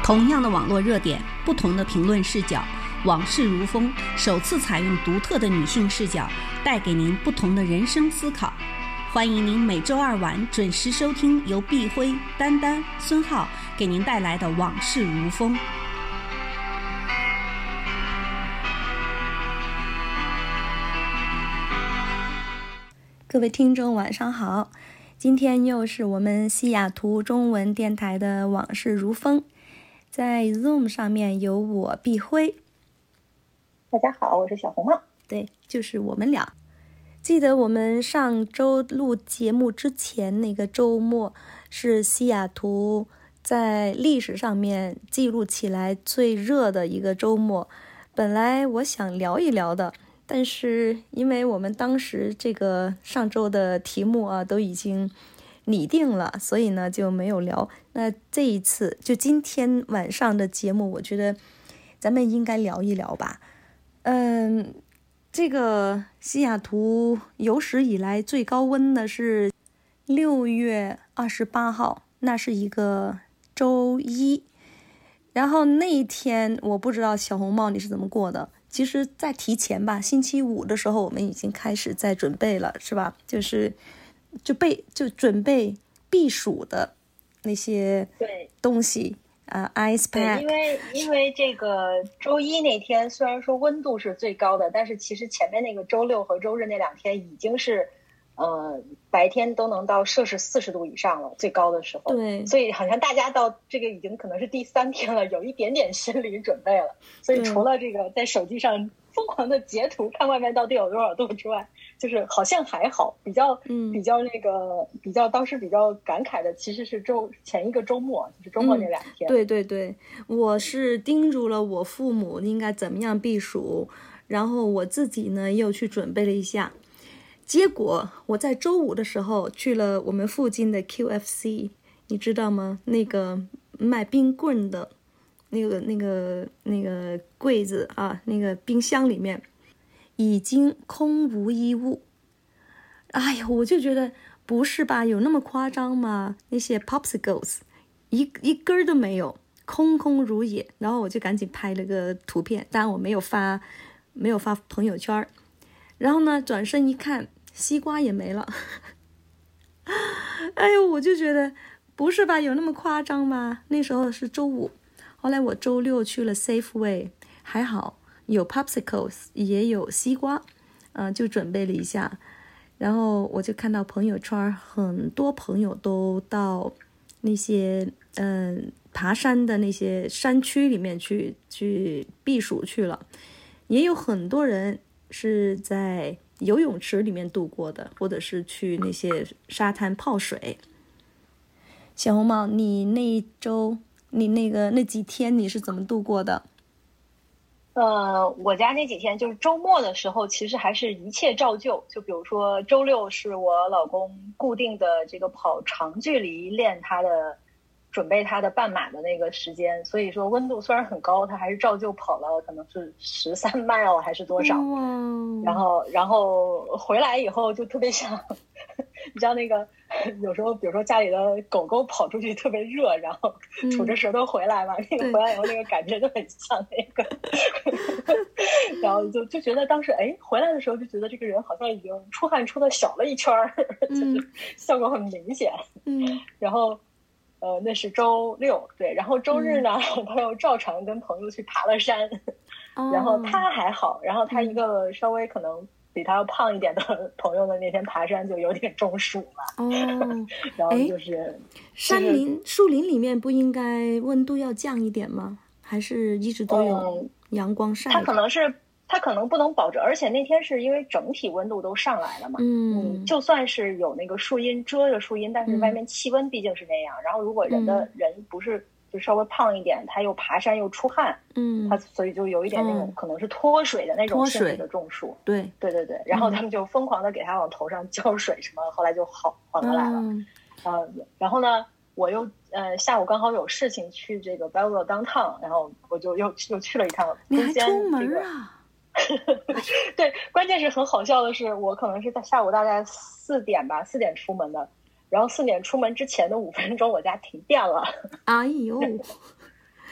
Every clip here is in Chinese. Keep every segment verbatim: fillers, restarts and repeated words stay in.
同样的网络热点，不同的评论视角，往事如风首次采用独特的女性视角，带给您不同的人生思考。欢迎您每周二晚准时收听由碧辉、丹丹、孙浩给您带来的《往事如风》。 各位听众晚上好，今天又是我们西雅图中文电台的《往事如风》，在 Zoom 上面有我碧辉。 大家好，我是小红帽。 对，就是我们俩。记得我们上周录节目之前那个周末是西雅图在历史上面记录起来最热的一个周末，本来我想聊一聊的，但是因为我们当时这个上周的题目啊都已经拟定了，所以呢就没有聊。那这一次就今天晚上的节目，我觉得咱们应该聊一聊吧。嗯，这个西雅图有史以来最高温的是六月二十八号，那是一个周一。然后那一天我不知道小红帽你是怎么过的，其实在提前吧，星期五的时候我们已经开始在准备了，是吧？就是就备就准备避暑的那些东西啊、uh, ，ice pack。 因为因为这个周一那天虽然说温度是最高的，但是其实前面那个周六和周日那两天已经是呃白天都能到摄氏四十度以上了，最高的时候。 对， 所以好像大家到这个已经可能是第三天了，有一点点心理准备了。所以除了这个在手机上疯狂的截图看外面到底有多少度之外，就是好像还好，比较、嗯、比较那个比较当时比较感慨的其实是周前一个周末，就是周末那两天、 嗯、对对对，我是叮嘱了我父母应该怎么样避暑，然后我自己呢又去准备了一下，结果我在周五的时候去了我们附近的 Q F C， 你知道吗？那个卖冰棍的那个那个那个柜子啊，那个冰箱里面已经空无一物。哎呀，我就觉得不是吧，有那么夸张吗？那些 popsicles 一一根都没有，空空如也。然后我就赶紧拍了个图片，当然我没有发没有发朋友圈。然后呢，转身一看，西瓜也没了。哎呦，我就觉得不是吧，有那么夸张吗？那时候是周五，后来我周六去了 Safeway， 还好有 popsicles 也有西瓜，嗯、呃，就准备了一下。然后我就看到朋友圈很多朋友都到那些嗯、呃、爬山的那些山区里面去去避暑去了，也有很多人是在游泳池里面度过的，或者是去那些沙滩泡水。小红帽，你那一周你那个那几天你是怎么度过的？ 呃，我家那几天就是周末的时候，其实还是一切照旧。就比如说周六是我老公固定的这个跑长距离练他的准备他的半马的那个时间，所以说温度虽然很高，他还是照旧跑了可能是十三 mile 还是多少。然后然后回来以后就特别想你知道那个有时候比如说家里的狗狗跑出去特别热，然后吐着舌头回来嘛、嗯、那个回来以后那个感觉就很像那个然后就就觉得当时哎回来的时候就觉得这个人好像已经出汗出的小了一圈儿、嗯、就是效果很明显。嗯，然后呃那是周六，对，然后周日呢、嗯、他又照常跟朋友去爬了山、哦、然后他还好，然后他一个稍微可能比他要胖一点的朋友呢，那天爬山就有点中暑了。哦，然后就是、就是、 山林树林里面不应该温度要降一点吗？还是一直都有阳光晒、嗯？ 它可能是它可能不能保证，而且那天是因为整体温度都上来了嘛。嗯，就算是有那个树荫遮着树荫，但是外面气温毕竟是那样。嗯、然后如果人的、嗯、人不是就稍微胖一点，他又爬山又出汗，嗯，他所以就有一点那种、嗯、可能是脱水的那种身体的中暑。 对对对对，然后他们就疯狂的给他往头上浇水什么，后来就好缓过来了。嗯，呃，然后呢，我又呃下午刚好有事情去这个 Belleville downtown， 然后我就又又去了一趟。 你还出门啊？ 对，关键是很好笑的是，我可能是在下午大概四点吧，四点出门的。然后四点出门之前的五分钟，我家停电了。 哎呦，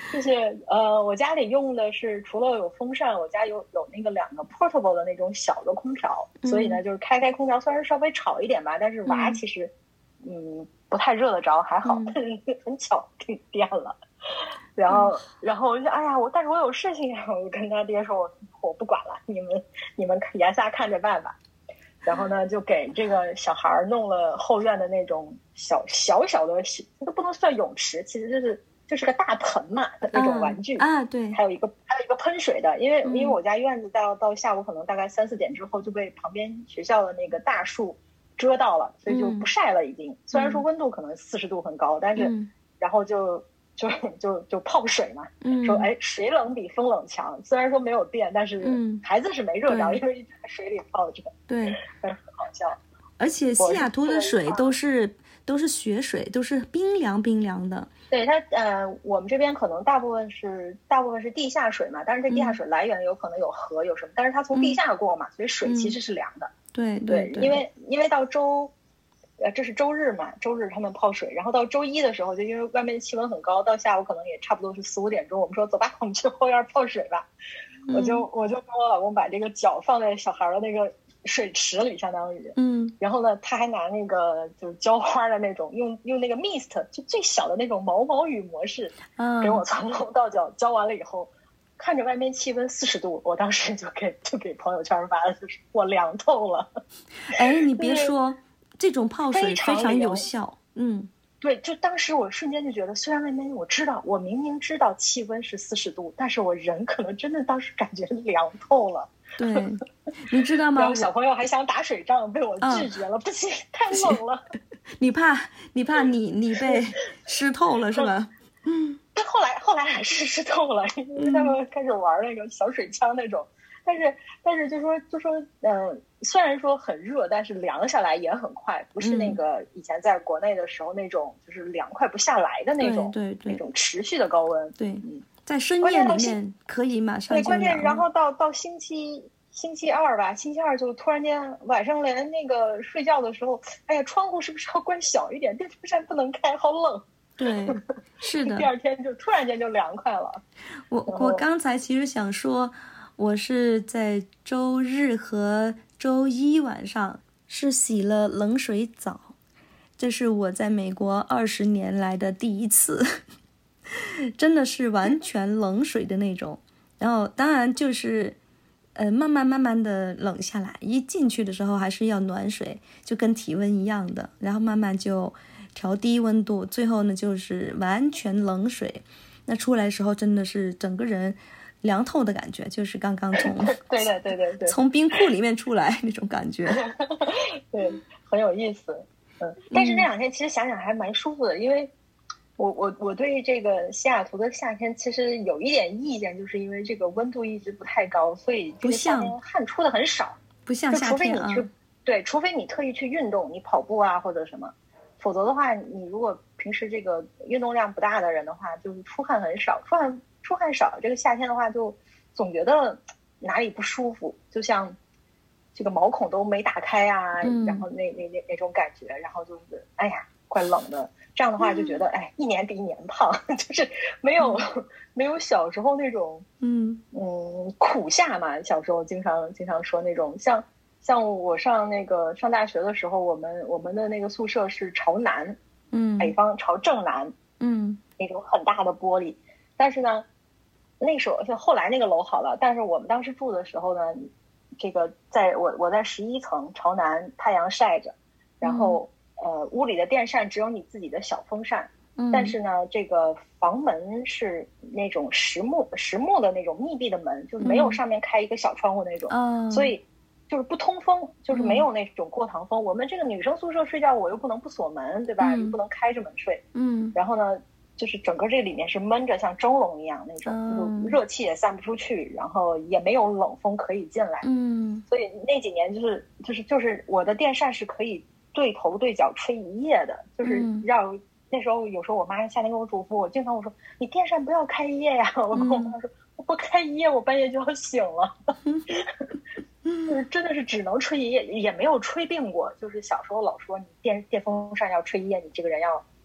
就是呃，我家里用的是除了有风扇，我家有有那个两个 portable 的那种小的空调， 嗯、 所以呢，就是开开空调，虽然稍微吵一点吧，但是娃其实嗯, 嗯不太热得着，还好。 嗯、 但是很巧停电了，然后、嗯、然后我就哎呀，我但是我有事情啊，我就跟他爹说，我我不管了，你们你们爷仨看着办吧。然后呢，就给这个小孩弄了后院的那种小小小的，这都不能算泳池，其实就是就是个大盆嘛的那种玩具、 嗯、啊，对， 还有一个还有一个喷水的，因为、 嗯、 因为我家院子到到下午可能大概三四点之后就被旁边学校的那个大树遮到了，所以就不晒了已经。嗯、虽然说温度可能四十度很高，但是、嗯、然后就。就就就泡水嘛，嗯、说哎，水冷比风冷强。虽然说没有电，但是孩子是没热着，嗯、因为在水里泡着。 对， 很好笑。 而且西雅图的水都是都是雪水，都是冰凉冰凉的。 对它呃，我们这边可能大部分是大部分是地下水嘛，但是这地下水来源有可能有河有什么，嗯、但是它从地下过嘛，嗯、所以水其实是凉的。 对对， 对， 因为因为到周。呃，这是周日嘛，周日他们泡水，然后到周一的时候，就因为外面气温很高，到下午可能也差不多是四五点钟，我们说走吧，我们去后院泡水吧。嗯、我就我就跟我老公把这个脚放在小孩的那个水池里，相当于， 嗯， 然后呢，他还拿那个就是浇花的那种，用用那个 mist 就最小的那种毛毛雨模式， 嗯， 给我从头到脚浇完了以后，看着外面气温四十度，我当时就给就给朋友圈发了，就是我凉透了。 哎，你别说。这种泡水非常有效，嗯， 对，就当时我瞬间就觉得，虽然外面我知道，我明明知道气温是四十度，但是我人可能真的当时感觉凉透了。 对，你知道吗？ 然后小朋友还想打水仗，被我拒绝了，啊、不行，太冷了。 你怕你怕你你被湿透了是吧？ 嗯，但后来后来还是湿透了，因为他们开始玩那个小水枪那种。嗯但是，但是就说就说，嗯、呃，虽然说很热，但是凉下来也很快，不是那个以前在国内的时候那种就是凉快不下来的那种， 对 对, 对那种持续的高温。 对，嗯，在深夜里面可以马上就凉了。对， 关键然后到到星期星期二吧，星期二就突然间晚上连那个睡觉的时候，哎呀，窗户是不是要关小一点？电风扇不能开，好冷。 对，是的。 第二天就突然间就凉快了。 我我刚才其实想说。我是在周日和周一晚上是洗了冷水澡，这是我在美国二十年来的第一次，真的是完全冷水的那种。然后当然就是呃慢慢慢慢的冷下来，一进去的时候还是要暖水，就跟体温一样的，然后慢慢就调低温度，最后呢就是完全冷水。那出来的时候真的是整个人凉透的感觉，就是刚刚从对对对对对从冰库里面出来那种感觉。 对，很有意思。嗯，但是那两天其实想想还蛮舒服的，因为我我我对这个西雅图的夏天其实有一点意见，就是因为这个温度一直不太高，所以这个夏天汗出的很少， 不像夏天啊。 就除非你去，对，除非你特意去运动，你跑步啊或者什么，否则的话，你如果平时这个运动量不大的人的话，就是出汗很少，出汗。出汗少，这个夏天的话就总觉得哪里不舒服，就像这个毛孔都没打开啊， 嗯、 然后那那那那种感觉，然后就是哎呀怪冷的，这样的话就觉得、嗯、哎一年比一年胖，就是没有、嗯、没有小时候那种嗯嗯苦夏嘛，小时候经常经常说那种像像我上那个上大学的时候，我们我们的那个宿舍是朝南， 嗯， 北方朝正南， 嗯， 那种很大的玻璃，但是呢。那时候就后来那个楼好了，但是我们当时住的时候呢，这个在我我在十一层朝南，太阳晒着，然后、嗯、呃屋里的电扇只有你自己的小风扇， 嗯、 但是呢这个房门是那种实木实木的那种密闭的门，就是没有上面开一个小窗户那种， 嗯、 所以就是不通风，就是没有那种过堂风。嗯、我们这个女生宿舍睡觉，我又不能不锁门，对吧？ 嗯、 又不能开着门睡， 嗯， 然后呢。就是整个这里面是闷着，像蒸笼一样那种， 嗯、 就是热气也散不出去，然后也没有冷风可以进来。 嗯， 所以那几年就是就是就是我的电扇是可以对头对脚吹一夜的，就是让、嗯、那时候有时候我妈夏天跟我嘱咐，我经常我说你电扇不要开一夜呀，我跟我妈说、嗯、我不开一夜我半夜就要醒了。就是真的是只能吹一夜，也没有吹病过。就是小时候老说你电电风扇要吹一夜，你这个人要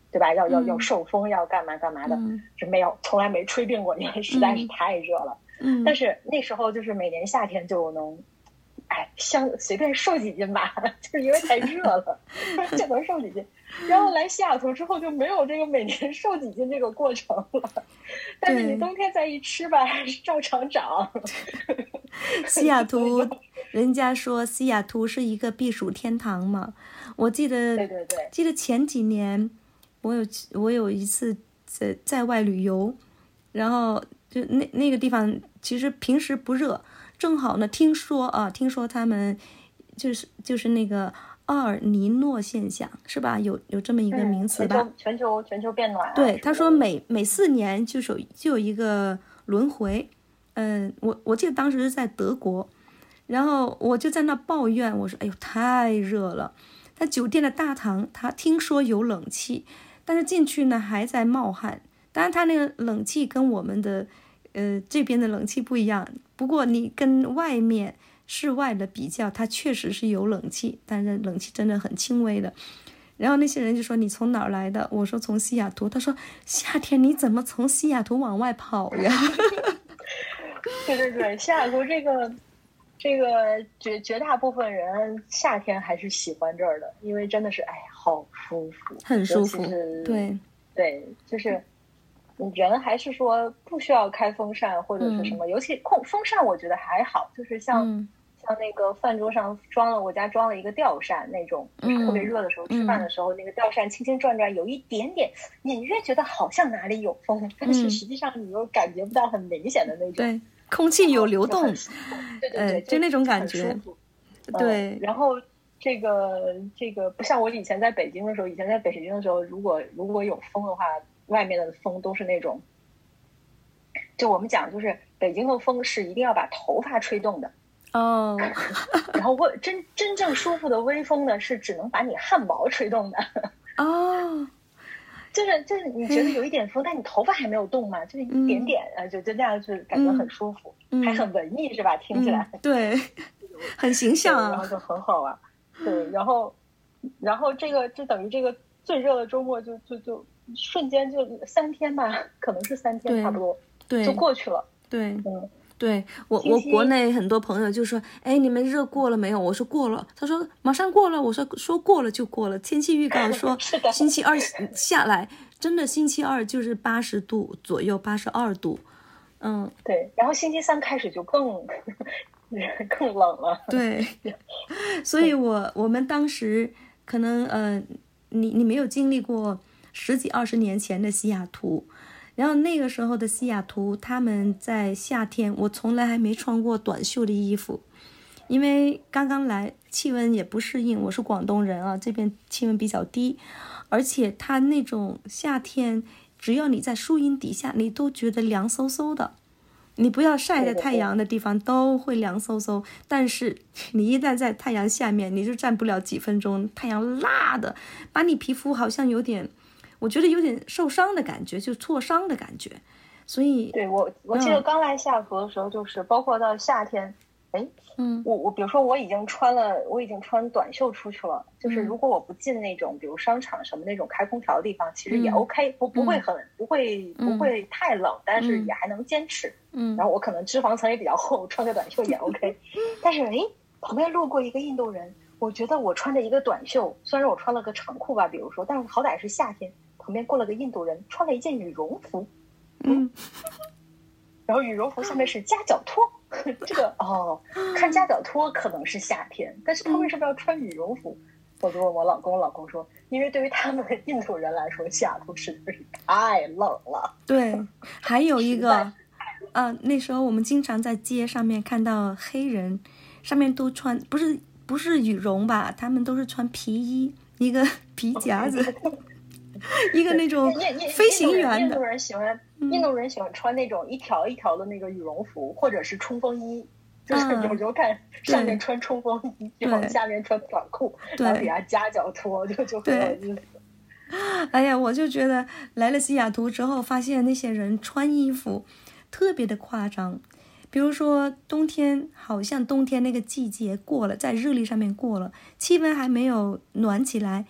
对吧？要要要受风，要干嘛干嘛的， 嗯、 是没有，从来没吹病过，因为实在是太热了。 嗯， 但是那时候就是每年夏天就能，哎，相随便瘦几斤吧，就是因为太热了，就能瘦几斤。然后来西雅图之后就没有这个每年瘦几斤这个过程了，但是你冬天再一吃吧，还是照常长。 西雅图，人家说西雅图是一个避暑天堂嘛。我记得， 对对对， 记得前几年我有我有一次在在外旅游，然后就那那个地方其实平时不热，正好呢听说啊，听说他们就是就是那个奥尔尼诺现象是吧？有有这么一个名词吧？ 嗯、全球全球全球变暖、啊。 对，他说每每四年就有就有一个轮回。嗯，我我记得当时是在德国，然后我就在那抱怨，我说：“哎呦，太热了。”他酒店的大堂，他听说有冷气，但是进去呢还在冒汗。当然，他那个冷气跟我们的呃这边的冷气不一样，不过你跟外面室外的比较，它确实是有冷气，但是冷气真的很轻微的。然后那些人就说：“你从哪儿来的？”我说：“从西雅图。”他说：“夏天你怎么从西雅图往外跑呀？” 对对对，西雅图这个这个绝绝大部分人夏天还是喜欢这儿的，因为真的是哎好舒服， 很舒服。对对，就是人还是说不需要开风扇或者是什么，嗯、尤其空风扇我觉得还好，就是像、嗯、像那个饭桌上装了，我家装了一个吊扇那种，就是特别热的时候、嗯、吃饭的时候，那个吊扇轻轻转转，有一点点隐约觉得好像哪里有风，但是实际上你又感觉不到很明显的那种。 对。空气有流动， 对对对， 呃，就那种感觉，对、 嗯。然后这个这个不像我以前在北京的时候，以前在北京的时候，如果如果有风的话，外面的风都是那种，就我们讲就是北京的风是一定要把头发吹动的哦， 然后我真真正舒服的微风呢，是只能把你汗毛吹动的哦。 就是就是你觉得有一点风，但你头发还没有动嘛，就是一点点，呃、嗯，就就那样，就感觉很舒服， 嗯、 还很文艺，是吧？听起来、 嗯、对，很形象啊， 然后就很好玩。对，然后然后这个就等于这个最热的周末就就就瞬间就三天吧，可能是三天差不多， 对， 就过去了。 对， 嗯。 对我，我国内很多朋友就说：“哎，你们热过了没有？”我说过了。他说马上过了。我说说过了就过了。天气预告说星期二下来，真的星期二就是八十度左右，八十二度。嗯， 对。然后星期三开始就更更冷了。 对，所以我我们当时可能呃，你你没有经历过十几二十年前的西雅图。然后那个时候的西雅图，他们在夏天，我从来还没穿过短袖的衣服，因为刚刚来，气温也不适应。我是广东人啊，这边气温比较低，而且它那种夏天，只要你在树荫底下，你都觉得凉飕飕的。你不要晒在太阳的地方都会凉飕飕，但是你一旦在太阳下面，你就站不了几分钟，太阳辣的，把你皮肤好像有点。我觉得有点受伤的感觉，就挫伤的感觉，所以对我我记得刚来西雅图的时候，就是、嗯、包括到夏天，哎， 嗯， 我我比如说我已经穿了，我已经穿短袖出去了，就是如果我不进那种、嗯、比如商场什么那种开空调的地方，其实也 OK，、嗯、不不会很、嗯、不会不会太冷、嗯，但是也还能坚持。 嗯， 然后我可能脂肪层也比较厚，穿个短袖也 OK，、嗯、但是哎，旁边路过一个印度人，我觉得我穿着一个短袖，虽然我穿了个长裤吧，比如说，但是好歹是夏天。旁边过了个印度人，穿了一件羽绒服， 嗯， 然后羽绒服下面是夹脚拖，这个哦，看夹脚拖可能是夏天，但是他为什么要穿羽绒服？我就问我老公，我老公说，因为对于他们印度人来说，西雅图实在是太冷了。 对，还有一个，啊，那时候我们经常在街上面看到黑人，上面都穿不是不是羽绒吧，他们都是穿皮衣，一个皮夹子。一个那种飞行员的， 印度人喜欢，印度人喜欢穿那种一条一条的那个羽绒服，或者是冲锋衣，就是有时候看上面穿冲锋衣，然后下面穿短裤，然后底下夹脚拖，就就很有意思。 哎呀，我就觉得来了西雅图之后，发现那些人穿衣服特别的夸张。比如说冬天，好像冬天那个季节过了，在日历上面过了，气温还没有暖起来。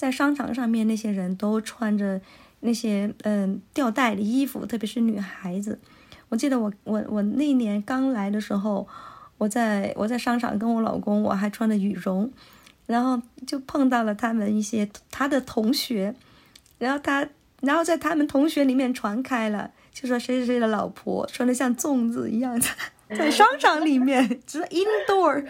在商场上面那些人都穿着那些嗯吊带的衣服，特别是女孩子。我记得我我我那年刚来的时候，我在我在商场跟我老公，我还穿着羽绒，然后就碰到了他们一些他的同学，然后他然后在他们同学里面传开了，就说谁谁谁的老婆穿得像粽子一样，在在商场里面，只是 indoor。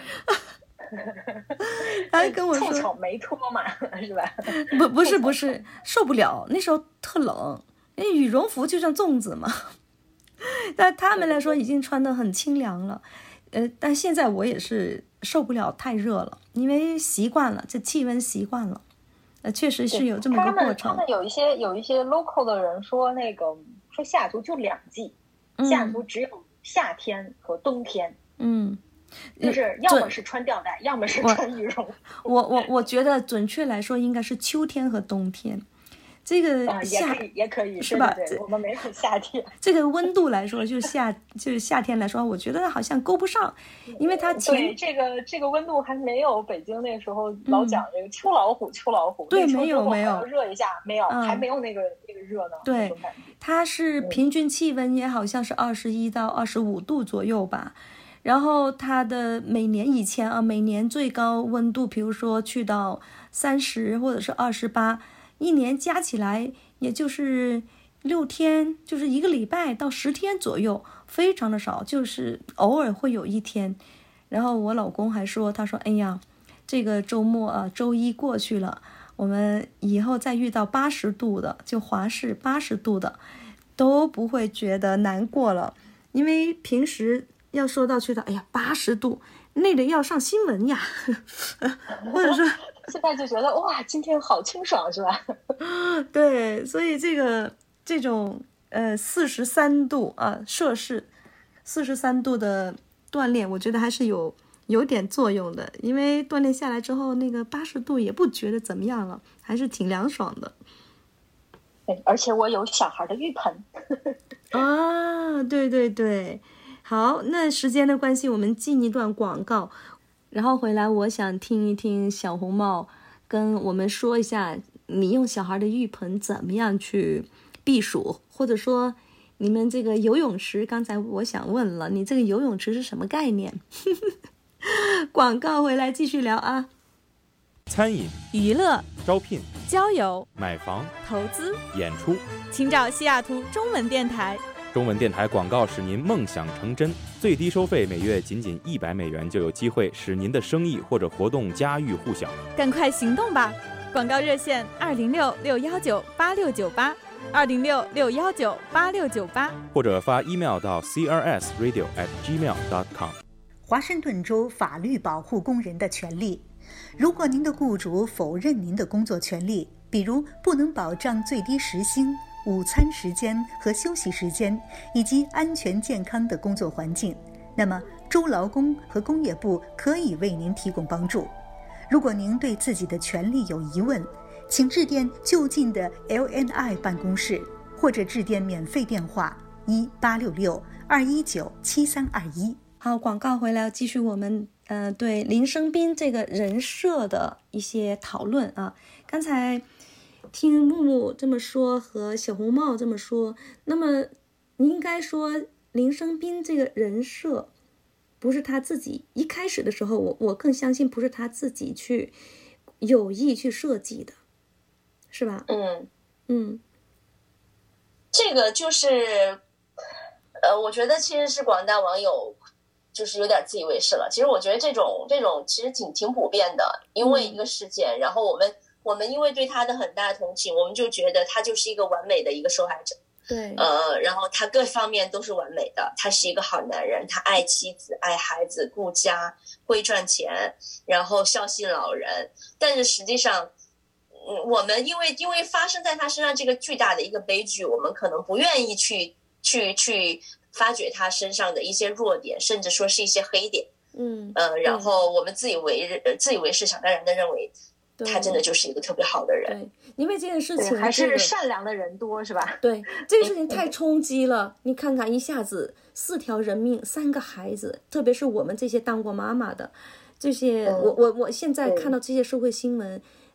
他还跟我说臭草没脱嘛，是吧？ 不不是不是，受不了，那时候特冷，那羽绒服就像粽子嘛。但他们来说已经穿得很清凉了，呃，但现在我也是受不了太热了，因为习惯了，这气温习惯了，呃，确实是有这么个过程。 他们他们有一些有一些 local 的人说，那个说西雅图就两季，西雅图只有夏天和冬天。 嗯。 就是要么是穿吊带，要么是穿羽绒。 我我我觉得准确来说应该是秋天和冬天。这个夏、 啊、也可以也可以是吧？ 对对对，我们没有夏天。 这个温度来说，就夏就是夏天来说，我觉得好像够不上，因为它对这个这个温度还没有北京那时候老讲这个秋老虎，嗯、秋老虎。 对，没有没有热一下，没有， 嗯、 还没有那个那个热呢。 对，它是平均气温也好像是二十一到二十五度左右吧。然后它的每年以前啊，每年最高温度，比如说去到三十或者是二十八，一年加起来也就是六天，就是一个礼拜到十天左右，非常的少，就是偶尔会有一天。然后我老公还说，他说：“哎呀，这个周末啊，周一过去了，我们以后再遇到八十度的，就华氏八十度的，都不会觉得难过了，因为平时。”要说到去的，哎呀，八十度，那得要上新闻呀，或者说现在就觉得哇，今天好清爽，是吧？ 对，所以这个这种呃四十三度啊摄氏四十三度的锻炼，我觉得还是有有点作用的，因为锻炼下来之后，那个八十度也不觉得怎么样了，还是挺凉爽的。 对，而且我有小孩的浴盆。 啊，对对对。好，那时间的关系，我们进一段广告，然后回来我想听一听小红帽跟我们说一下，你用小孩的浴盆怎么样去避暑，或者说你们这个游泳池，刚才我想问了，你这个游泳池是什么概念？广告回来继续聊啊。 餐饮、 娱乐、 招聘、 交友、 买房、 投资、 演出， 请找西雅图中文电台。 中文电台广告使您梦想成真，最低收费每月仅仅一百美元，就有机会使您的生意或者活动家喻户晓。 赶快行动吧！广告热线二零六六幺九八六九八，二零六六幺九八六九八， 或者发 email 到 c r s radio at gmail dot com。 华盛顿州法律保护工人的权利。如果您的雇主否认您的工作权利，比如不能保障最低时薪、午餐时间和休息时间，以及安全健康的工作环境，那么州劳工和工业部可以为您提供帮助。如果您对自己的权利有疑问，请致电就近的 L N I 办公室，或者致电免费电话一八六六二一九七三二一。 好，广告回来继续我们呃对林生斌这个人设的一些讨论啊。刚才听木木这么说和小红帽这么说，那么你应该说林生斌这个人设不是他自己一开始的时候，我我更相信不是他自己去有意去设计的，是吧？ 嗯嗯， 这个就是呃，我觉得其实是广大网友就是有点自以为是了。其实我觉得这种这种其实挺挺普遍的，因为一个事件，然后我们我们因为对他的很大的同情，我们就觉得他就是一个完美的一个受害者。 对， 呃，然后他各方面都是完美的，他是一个好男人，他爱妻子、爱孩子、顾家、会赚钱，然后孝心老人。但是实际上，嗯，我们因为因为发生在他身上这个巨大的一个悲剧，我们可能不愿意去去去发掘他身上的一些弱点，甚至说是一些黑点。 嗯， 呃，然后我们自以为自以为是，想当然的认为他真的就是一个特别好的人。 对，因为这件事情还是善良的人多，是吧？ 对，这个事情太冲击了。你看看，一下子四条人命，三个孩子，特别是我们这些当过妈妈的，这些，我我我现在看到这些社会新闻，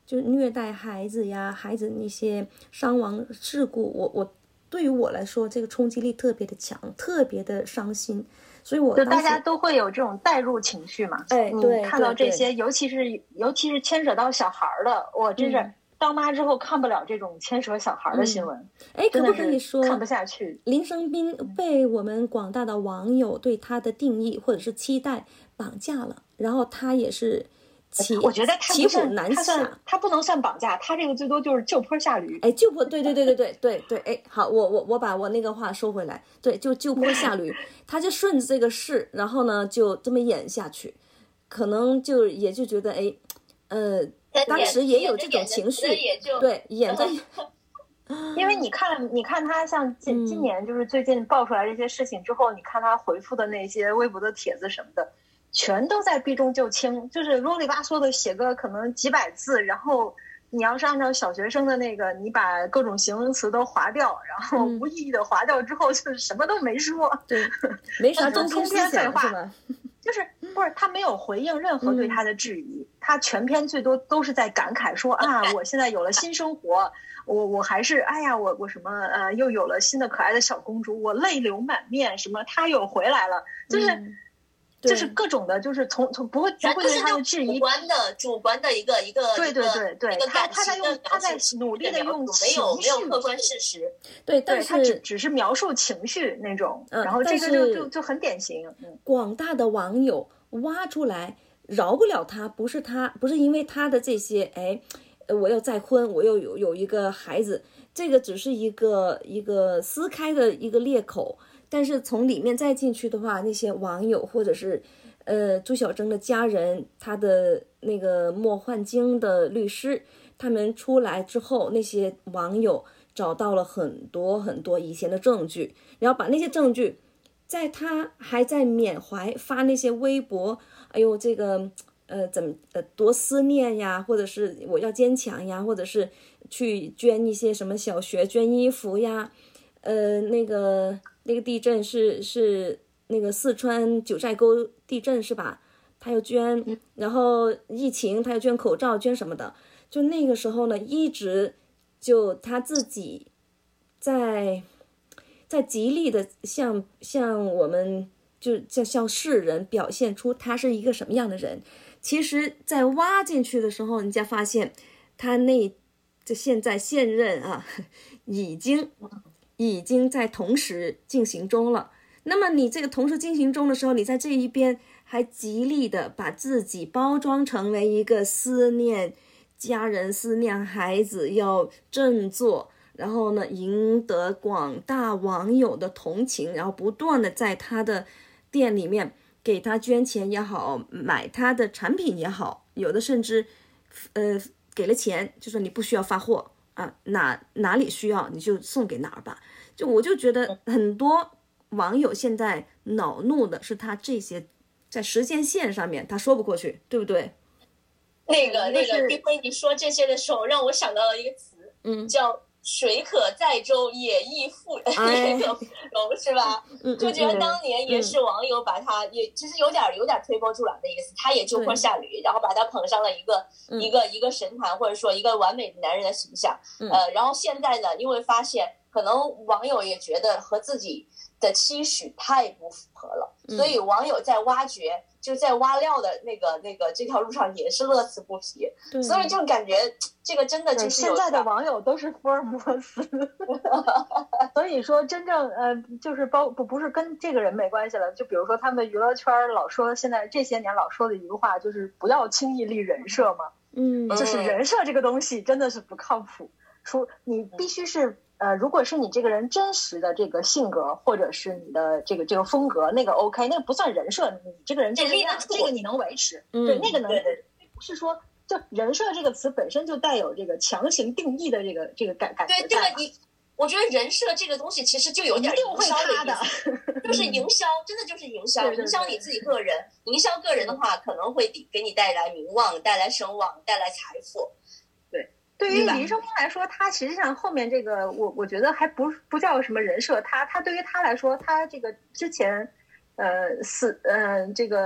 就是虐待孩子呀，孩子那些伤亡事故，我我对于我来说，这个冲击力特别的强，特别的伤心。所以我就大家都会有这种代入情绪嘛， 哎，对， 你看到这些，尤其是尤其是牵扯到小孩的，我真是。嗯当妈之后看不了这种牵扯小孩的新闻， 哎、嗯，可不可以说看不下去？ 林生斌被我们广大的网友对他的定义或者是期待绑架了，然后他也是骑， 我觉得他骑虎难下， 他不能算绑架，他这个最多就是就坡下驴。 哎，就坡，对对对对对对对，哎，好，我我我把我那个话收回来，对，就就坡下驴，他就顺着这个势，然后呢就这么演下去，可能就也就觉得哎，呃。当时也有这种情绪，对，演的， 因为你看，你看他像今今年就是最近爆出来这些事情之后，嗯、你看他回复的那些微博的帖子什么的，全都在避重就轻，就是啰里吧嗦的写个可能几百字，然后你要是按照小学生的那个，你把各种形容词都划掉，然后无意义的划掉之后，就是什么都没说， 对，没啥中心思想是吧？ 就是不是他没有回应任何对他的质疑，嗯、他全篇最多都是在感慨说啊，我现在有了新生活，我我还是哎呀，我我什么呃又有了新的可爱的小公主，我泪流满面，什么他又回来了，就是。嗯就是各种的，就是从从不会不会对他的质疑， 主观的主观的一个一个对对对对，他他在用他在努力的用没有没有客观事实， 对，但是他只只是描述情绪那种， 嗯、 然后这个就就就很典型。 嗯，广大的网友挖出来饶不了他，不是他不是因为他的这些，哎，我要再婚，我又有有一个孩子，这个只是一个一个撕开的一个裂口。但是从里面再进去的话，那些网友或者是，呃，朱小贞的家人，他的那个莫焕晶的律师，他们出来之后，那些网友找到了很多很多以前的证据，然后把那些证据，在他还在缅怀发那些微博，哎呦这个，呃，怎么呃多思念呀，或者是我要坚强呀，或者是去捐一些什么小学捐衣服呀，呃，那个。那个地震是是那个四川九寨沟地震是吧？他要捐，然后疫情他要捐口罩，捐什么的。就那个时候呢，一直就他自己在在极力的向向我们就向向世人表现出他是一个什么样的人。其实，在挖进去的时候，你才发现他那这现在现任啊，已经。已经在同时进行中了。那么你这个同时进行中的时候，你在这一边还极力的把自己包装成为一个思念家人、思念孩子，要振作，然后呢赢得广大网友的同情，然后不断的在他的店里面给他捐钱也好，买他的产品也好，有的甚至呃给了钱，就说你不需要发货。啊，哪哪里需要你就送给哪儿吧。就我就觉得很多网友现在恼怒的是他这些在时间线上面他说不过去，对不对？ 那个那个丁辉，你说这些的时候，让我想到了一个词，嗯，叫水可载舟，也亦覆那个舟，是吧？就觉得当年也是网友把他也其实有点有点推波助澜的意思，他也就坡下驴，然后把他捧上了一个一个一个神坛，或者说一个完美的男人的形象。呃，然后现在呢，因为发现可能网友也觉得和自己的期许太不符合了，所以网友在挖掘。就在挖料的那个那个这条路上也是乐此不疲，所以就感觉这个真的就是现在的网友都是福尔摩斯，所以说真正呃就是包不不是跟这个人没关系了，就比如说他们的娱乐圈老说现在这些年老说的一个话就是不要轻易立人设嘛，嗯，就是人设这个东西真的是不靠谱，说你必须是。呃，如果是你这个人真实的这个性格，或者是你的这个这个风格，那个 OK， 那个不算人设，你这个人这个样，这个你能维持，嗯、对，那个能，不是说就人设这个词本身就带有这个强行定义的这个这个感感觉。 对，这个你，我觉得人设这个东西其实就有点营销的意思，就是营销，真的就是营销，对对对，营销你自己个人，营销个人的话，可能会给你带来名望，带来声望，带来财富。 对于林生斌来说，他实际上后面这个，我我觉得还不不叫什么人设，他他对于他来说，他这个之前，呃，死，嗯、呃，这个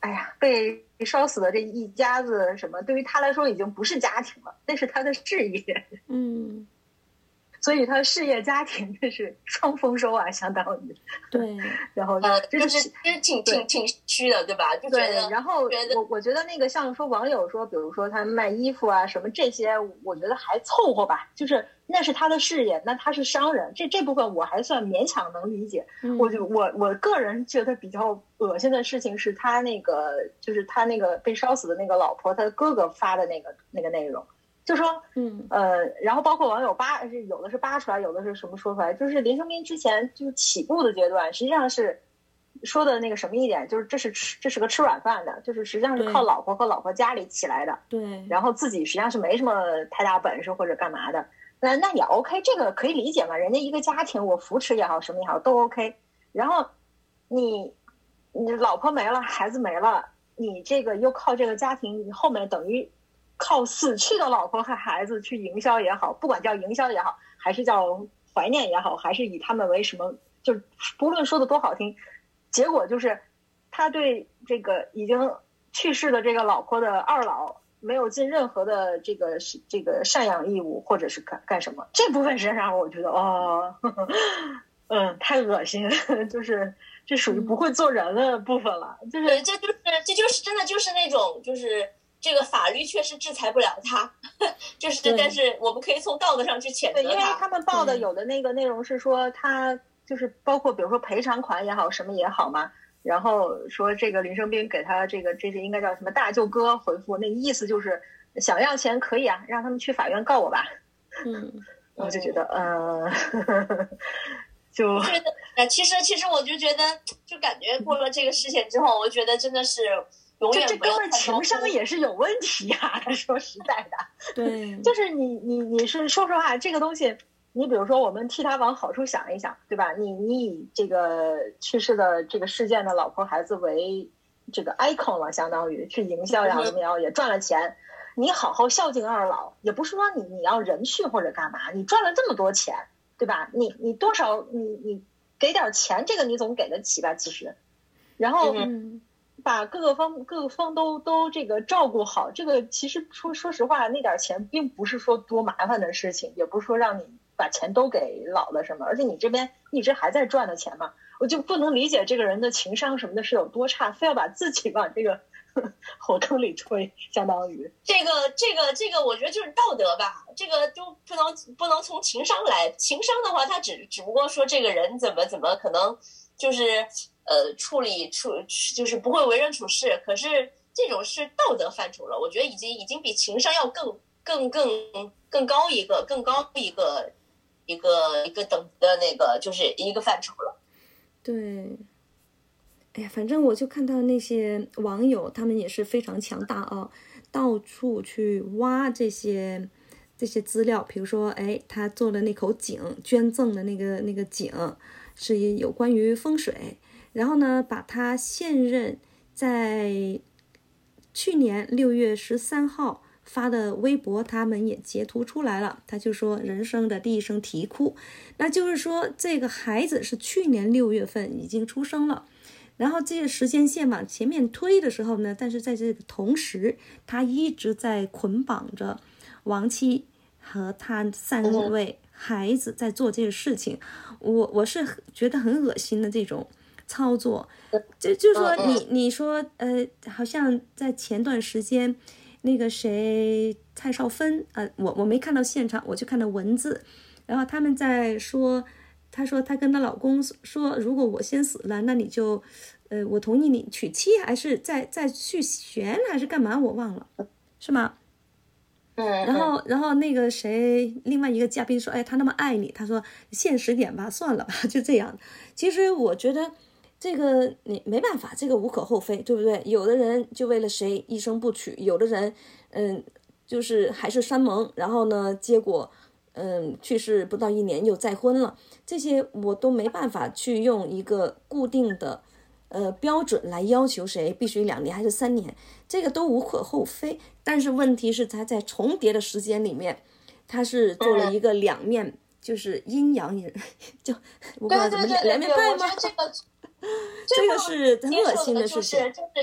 哎呀，被烧死的这一家子什么，对于他来说已经不是家庭了，那是他的事业。 嗯， 所以他事业家庭这是双丰收啊，相当于。 对， 然后呃， 就就是其实挺挺挺虚的，对吧？就觉对， 得， 然后觉得我我觉得那个像说网友说，比如说他卖衣服啊什么这些，我觉得还凑合吧，就是那是他的事业，那他是商人，这这部分我还算勉强能理解。 嗯、 我就我我个人觉得比较恶心的事情是他那个就是他那个被烧死的那个老婆，他哥哥发的那个那个内容。就说， 嗯呃，然后包括网友扒，是有的是扒出来，有的是什么说出来，就是林生斌之前就是起步的阶段，实际上是说的那个什么一点，就是这是吃这是个吃软饭的，就是实际上是靠老婆和老婆家里起来的， 对， 然后自己实际上是没什么太大本事或者干嘛的，那那也 OK， 这个可以理解嘛，人家一个家庭我扶持也好什么也好都 OK， 然后你你老婆没了，孩子没了，你这个又靠这个家庭，你后面等于。靠死去的老婆和孩子去营销也好，不管叫营销也好，还是叫怀念也好，还是以他们为什么，就不论说的多好听，结果就是他对这个已经去世的这个老婆的二老没有尽任何的这个这个赡养义务，或者是干干什么，这部分实际上我觉得哦，呵呵嗯，太恶心，就是这属于不会做人的部分了，就是对，这就是这就是真的就是那种就是。这个法律确实制裁不了他，就是但是我们可以从道德上去谴责他。 对，因为他们报的有的那个内容是说他就是包括比如说赔偿款也好什么也好嘛，然后说这个林生斌给他这个这是应该叫什么大舅哥回复，那意思就是想要钱可以啊，让他们去法院告我吧。 嗯， 我就觉得呃，就觉得其实其实我就觉得就感觉过了这个事情之后，我觉得真的是。 这这哥们儿情商也是有问题呀、啊！说实在的， 对， 就是你你你是说实话，这个东西，你比如说我们替他往好处想一想，对吧？你你以这个去世的这个事件的老婆孩子为这个 icon 了，相当于去营销呀怎么样也赚了钱，你好好孝敬二老，也不是说你你要人去或者干嘛，你赚了这么多钱，对吧？你你多少你你给点钱，这个你总给得起吧？其实，然后。 嗯把各个方各个方都都这个照顾好，这个其实说说实话，那点钱并不是说多麻烦的事情，也不是说让你把钱都给老了什么，而且你这边一直还在赚的钱嘛，我就不能理解这个人的情商什么的是有多差，非要把自己往这个火坑里推，相当于这个这个这个，我觉得就是道德吧，这个就不能不能从情商来，情商的话，他只只不过说这个人怎么怎么可能就是。呃，处理处就是不会为人处事，可是这种是道德范畴了。我觉得已经已经比情商要更更更更高一个更高一个一个一个等的那个就是一个范畴了。 对，哎呀，反正我就看到那些网友，他们也是非常强大啊，到处去挖这些这些资料，比如说，哎，他做的那口井，捐赠的那个那个井，是有关于风水。然后呢，把他现任在去年六月十三号发的微博，他们也截图出来了。他就说人生的第一声啼哭，那就是说这个孩子是去年六月份已经出生了。然后这个时间线往前面推的时候呢，但是在这个同时，他一直在捆绑着亡妻和他三位孩子在做这个事情。我我是觉得很恶心的这种操作，就就说你你说呃，好像在前段时间，那个谁蔡少芬呃，我我没看到现场，我就看到文字，然后他们在说，她说她跟她老公说，如果我先死了，那你就呃，我同意你娶妻，还是再再续弦，还是干嘛？我忘了，是吗？ 嗯， 然后，然后那个谁，另外一个嘉宾说，哎，他那么爱你，他说现实点吧，算了吧，就这样。其实我觉得。这个你没办法，这个无可厚非，对不对？有的人就为了谁一生不娶，有的人，嗯，就是还是山盟，然后呢，结果，嗯，去世不到一年又再婚了，这些我都没办法去用一个固定的，呃，标准来要求谁必须两年还是三年，这个都无可厚非。但是问题是，他在重叠的时间里面，他是做了一个两面，就是阴阳人，就我不知道怎么两面派吗？ 这个。 这个是很恶心的事情， 就是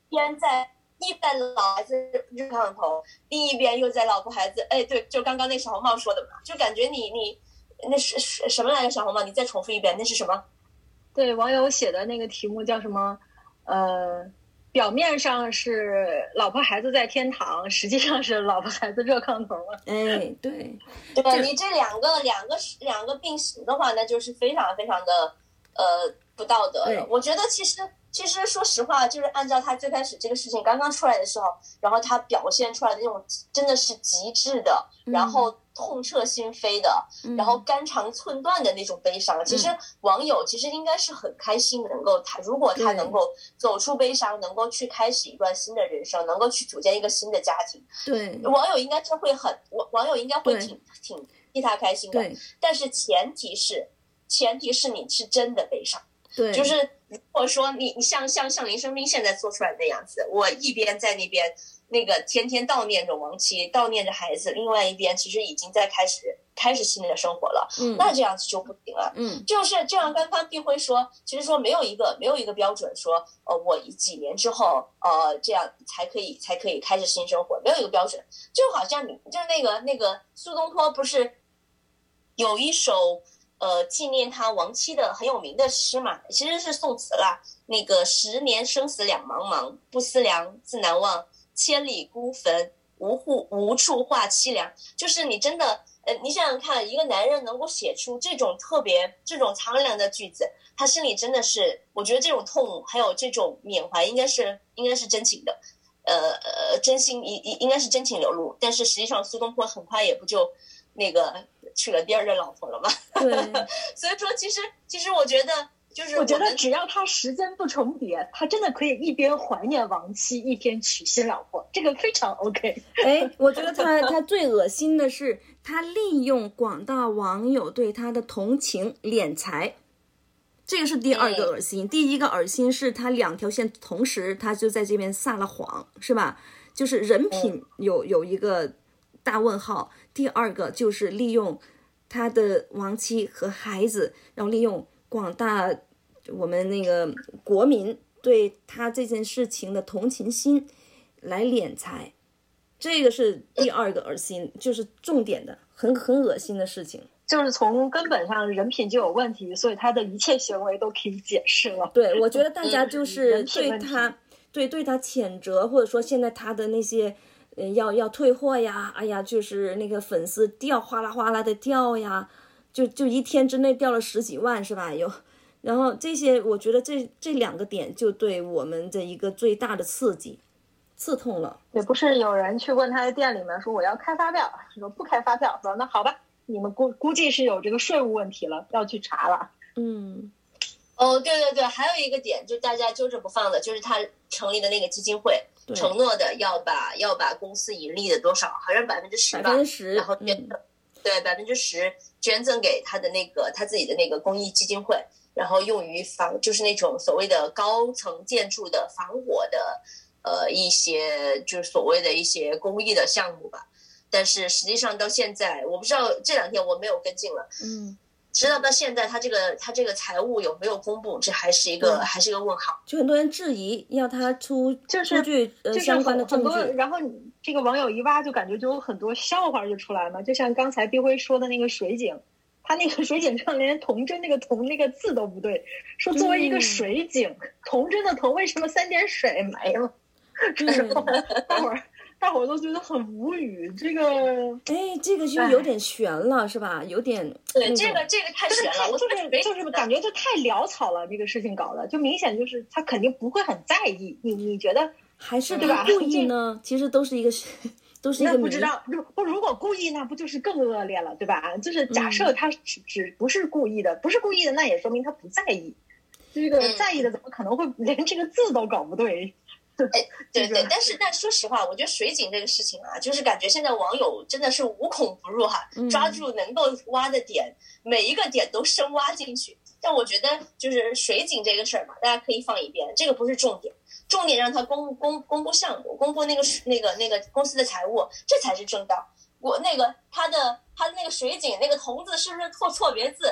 边在一边老孩子热炕头，另一边又在老婆孩子，哎，对，就刚刚那小红帽说的嘛，就感觉你你那是什么来着？小红帽，你再重复一遍，那是什么？ 对，网友写的那个题目叫什么？呃，表面上是老婆孩子在天堂，实际上是老婆孩子热炕头了。 哎，对， 对，你这两个两个两个并行的话，那就是非常非常的呃不道德了。我觉得其实其实说实话，就是按照他最开始这个事情刚刚出来的时候，然后他表现出来的那种真的是极致的， 嗯、 然后痛彻心扉的、嗯，然后肝肠寸断的那种悲伤。嗯、其实网友其实应该是很开心，能够他如果他能够走出悲伤，能够去开始一段新的人生，能够去组建一个新的家庭。 对， 网友应该是会很网网友应该会挺挺替他开心的。 对， 但是前提是前提是你是真的悲伤。 对， 就是如果说你你像像像林生斌现在做出来的那样子，我一边在那边那个天天悼念着亡妻，悼念着孩子，另外一边其实已经在开始开始新的生活了，嗯，那这样子就不行了， 嗯， 就是这样。刚刚碧辉说，其实说没有一个没有一个标准说，呃，我几年之后，呃，这样才可以才可以开始新生活，没有一个标准。就好像你就是那个那个苏东坡不是有一首。呃，纪念他亡妻的很有名的诗嘛，其实是宋词啦。那个十年生死两茫茫，不思量，自难忘。千里孤坟，无户无处话凄凉。就是你真的，呃，你想想看，一个男人能够写出这种特别、这种苍凉的句子，他心里真的是，我觉得这种痛还有这种缅怀，应该是应该是真情的，呃呃，真心应应该是真情流露。但是实际上，苏东坡很快也不就那个。娶了第二任老婆了嘛？ 对， 所以说其实其实我觉得就是我觉得只要他时间不重叠，他真的可以一边怀念亡妻，一边娶新老婆，这个非常 OK。 哎，我觉得他他最恶心的是他利用广大网友对他的同情敛财，这个是第二个恶心。嗯、第一个恶心是他两条线同时，他就在这边撒了谎，是吧？就是人品有有一个大问号。第二个就是利用他的亡妻和孩子，然后利用广大我们那个国民对他这件事情的同情心来敛财，这个是第二个恶心，就是重点的很很恶心的事情。 就是从根本上人品就有问题，所以他的一切行为都可以解释了。 对，我觉得大家就是对他对对他谴责，或者说现在他的那些要要退货呀，哎呀，就是那个粉丝掉哗啦哗啦的掉呀，就就一天之内掉了十几万是吧？有，然后这些我觉得这这两个点就对我们的一个最大的刺激，刺痛了。 也不是有人去问他的店里面说我要开发票，说不开发票，说那好吧，你们估估计是有这个税务问题了，要去查了。 嗯。 哦，对对对，还有一个点就大家揪着不放的，就是他成立的那个基金会，承诺的要把要把公司盈利的多少，好像百分之十吧， 百分之十， 然后捐、嗯、对百分之十捐赠给他的那个他自己的那个公益基金会，然后用于防就是那种所谓的高层建筑的防火的呃一些就是所谓的一些公益的项目吧。但是实际上到现在，我不知道这两天我没有跟进了， 嗯。 直到到现在，他这个他这个财务有没有公布，这还是一个、嗯、还是一个问号。 就很多人质疑，要他出就是出具呃、 就是、 相关的证据。 然后这个网友一挖，就感觉就有很多笑话就出来了。就像刚才碧辉说的那个水井，他那个水井上连童真那个童那个字都不对，说作为一个水井，嗯、童真的童为什么三点水没了？嗯、大伙儿。大伙都觉得很无语，这个哎，这个就有点悬了，是吧？有点对，这个这个太悬了，我就是就是感觉就太潦草了，这个事情搞的，就明显就是他肯定不会很在意。你你觉得还是他故意呢？其实都是一个都是一个不知道，如不如果故意，那不就是更恶劣了，对吧？就是假设他只只不是故意的，不是故意的，那也说明他不在意。这个在意的怎么可能会连这个字都搞不对？ 哎，对对，但是但说实话，我觉得水井这个事情啊，就是感觉现在网友真的是无孔不入哈， 嗯、 抓住能够挖的点，每一个点都深挖进去。但我觉得就是水井这个事儿嘛，大家可以放一边，这个不是重点，重点让他公公公布项目，公布那个那个那个公司的财务，这才是正道。我那个他的他的那个水井那个童字是不是错错别字？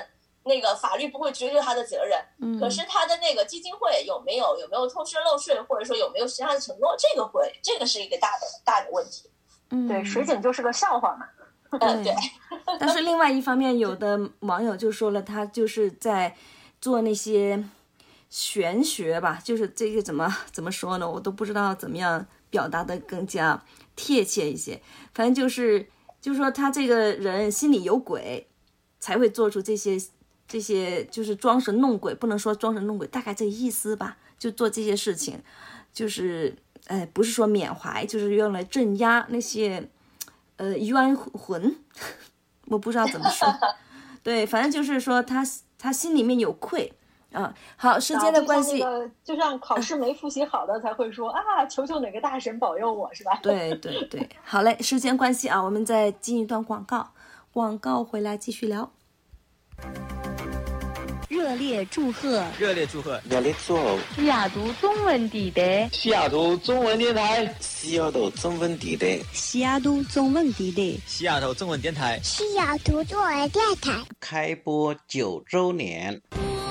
那个法律不会追究他的责任， 嗯， 可是他的那个基金会有没有有没有偷税漏税，或者说有没有实现他的承诺，这个会这个是一个大的大的问题。 嗯， 对，水井就是个笑话嘛。 嗯，对。 但是另外一方面，有的网友就说了，他就是在做那些玄学吧，就是这个怎么怎么说呢？我都不知道怎么样表达的更加贴切一些。反正就是就是说他这个人心里有鬼，才会做出这些这些就是装神弄鬼，不能说装神弄鬼，大概这意思吧，就做这些事情，就是哎，不是说缅怀，就是用来镇压那些呃冤魂，我不知道怎么说。对，反正就是说他他心里面有愧啊。好，时间的关系， 就像那个就像考试没复习好的才会说、嗯、啊，求求哪个大神保佑我，是吧？ 对对对，好嘞，时间关系啊，我们再进一段广告，广告回来继续聊。 热烈祝贺！ 热烈祝贺！ 热烈祝贺！ 西雅图中文地带， 西雅图中文电台， 西雅图中文地带， 西雅图中文地带， 西雅图中文电台， 西雅图中文电台开播九周年。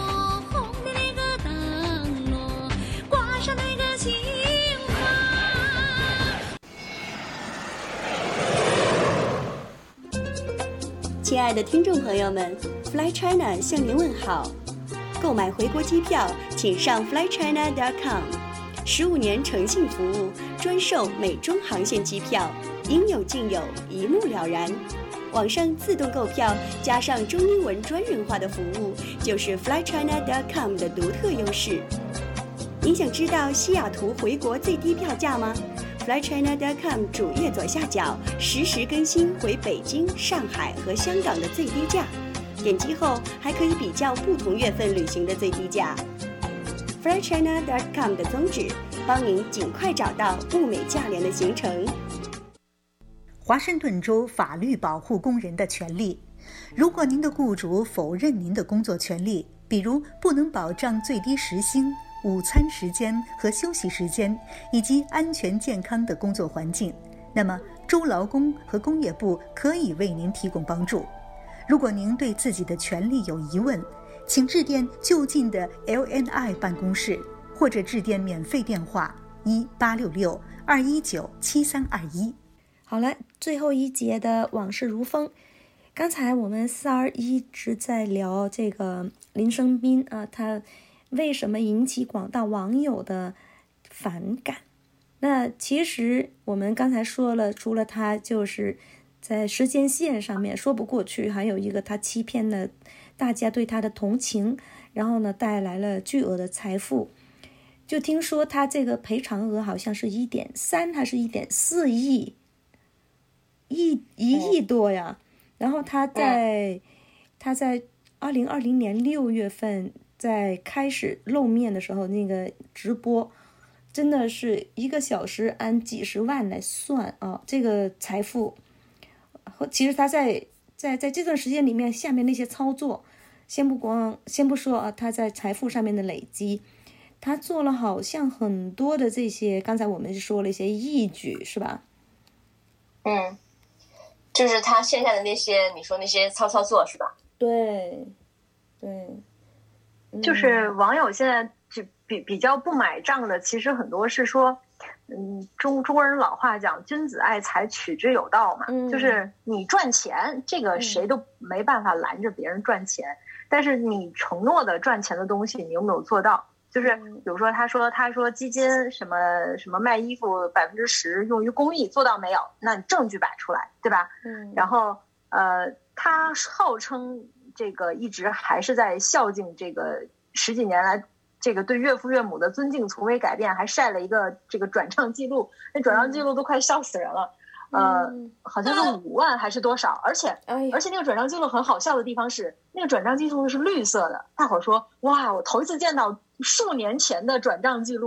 亲爱的听众朋友们 ，Fly China 向您问好。购买回国机票，请上 fly china dot com。十五年诚信服务，专售美中航线机票，应有尽有，一目了然。网上自动购票，加上中英文专人化的服务，就是 fly china dot com 的独特优势。您想知道西雅图回国最低票价吗？fly china dot com 主页左下角实时更新回北京、上海和香港的最低价，点击后还可以比较不同月份旅行的最低价。fly china dot com 的宗旨，帮您尽快找到物美价廉的行程。 华盛顿州法律保护工人的权利。如果您的雇主否认您的工作权利，比如不能保障最低时薪、午餐时间和休息时间，以及安全健康的工作环境，那么州劳工和工业部可以为您提供帮助。如果您对自己的权利有疑问，请致电就近的 L N I 办公室，或者致电免费电话一八六六二一九七三二一。 好了，最后一节的往事如风。刚才我们四儿一直在聊这个林生斌啊，他为什么引起广大网友的反感？那其实我们刚才说了，除了他就是在时间线上面说不过去，还有一个他欺骗了大家对他的同情，然后呢带来了巨额的财富。就听说他这个赔偿额好像是一点三还是一点四亿，一一亿多呀。然后他在他在二零二零年六月份在开始露面的时候，那个直播真的是一个小时按几十万来算啊，这个财富。其实他在在在这段时间里面，下面那些操作，先不光先不说啊，他在财富上面的累积，他做了好像很多的这些，刚才我们是说了一些义举，是吧？ 嗯，就是他线下的那些，你说那些操操作是吧？ 对，对， 嗯、就是网友现在就比比较不买账的，其实很多是说。嗯，中中国人老话讲君子爱财，取之有道嘛、嗯、就是你赚钱，这个谁都没办法拦着别人赚钱、嗯、但是你承诺的赚钱的东西你有没有做到，就是比如说他说他说基金什么什么卖衣服百分之十用于公益，做到没有？那你证据摆出来，对吧？嗯，然后呃他号称这个一直还是在孝敬这个十几年来这个对岳父岳母的尊敬从未改变，还晒了一个这个转账记录，那转账记录都快笑死人了、嗯、呃，好像是五万还是多少，而且、哎、而且那个转账记录很好笑的地方是，那个转账记录是绿色的，大伙儿说哇，我头一次见到数年前的转账记录，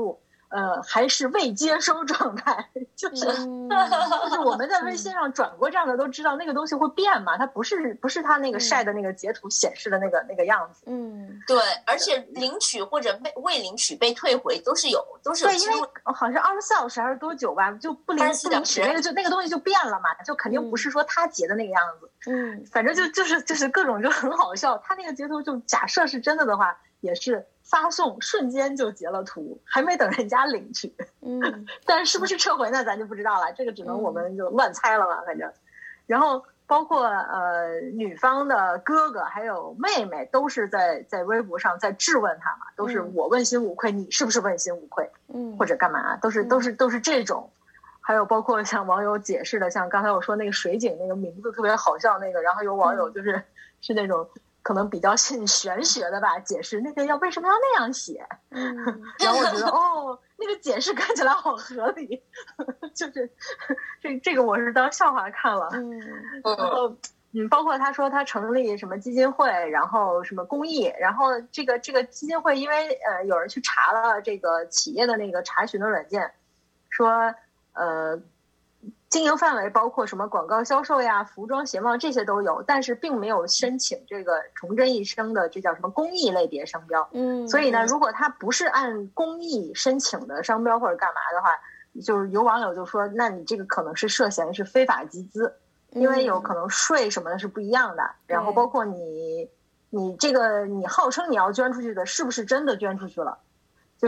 呃，还是未接收状态，就是、嗯、就是我们在微信上转过这样的都知道，那个东西会变嘛，它不是不是它那个晒的那个截图显示的那个、嗯、那个样子。 嗯， 对，而且领取或者被未领取被退回都是有，都是有。 对，因为好像二十四小时还是多久吧，就不领不领取那个就那个东西就变了嘛，就肯定不是说他截的那个样子。 嗯， 反正就就是就是各种就很好笑，他那个截图就假设是真的的话，也是发送瞬间就截了图，还没等人家领取。 嗯， 但是是不是撤回呢，咱就不知道了，这个只能我们就乱猜了嘛，反正。然后包括呃女方的哥哥还有妹妹都是在在微博上在质问他嘛，都是我问心无愧，你是不是问心无愧？ 嗯， 或者干嘛，都是都是都是这种。还有包括像网友解释的，像刚才我说那个水井那个名字特别好笑那个，然后有网友就是、嗯、是那种可能比较信玄学的吧，解释那个要为什么要那样写。 嗯， 然后我觉得哦，那个解释看起来好合理，就是这这个我是当笑话看了。 嗯， 然后嗯，包括他说他成立什么基金会，然后什么公益，然后这个这个基金会因为呃有人去查了这个企业的那个查询的软件，说呃。经营范围包括什么广告销售呀、服装鞋帽这些都有，但是并没有申请这个崇祯一生的这叫什么公益类别商标。 嗯， 所以呢，如果它不是按公益申请的商标或者干嘛的话，就是有网友就说，那你这个可能是涉嫌是非法集资，因为有可能税什么的是不一样的。嗯、然后包括你你这个你号称你要捐出去的，是不是真的捐出去了？就是。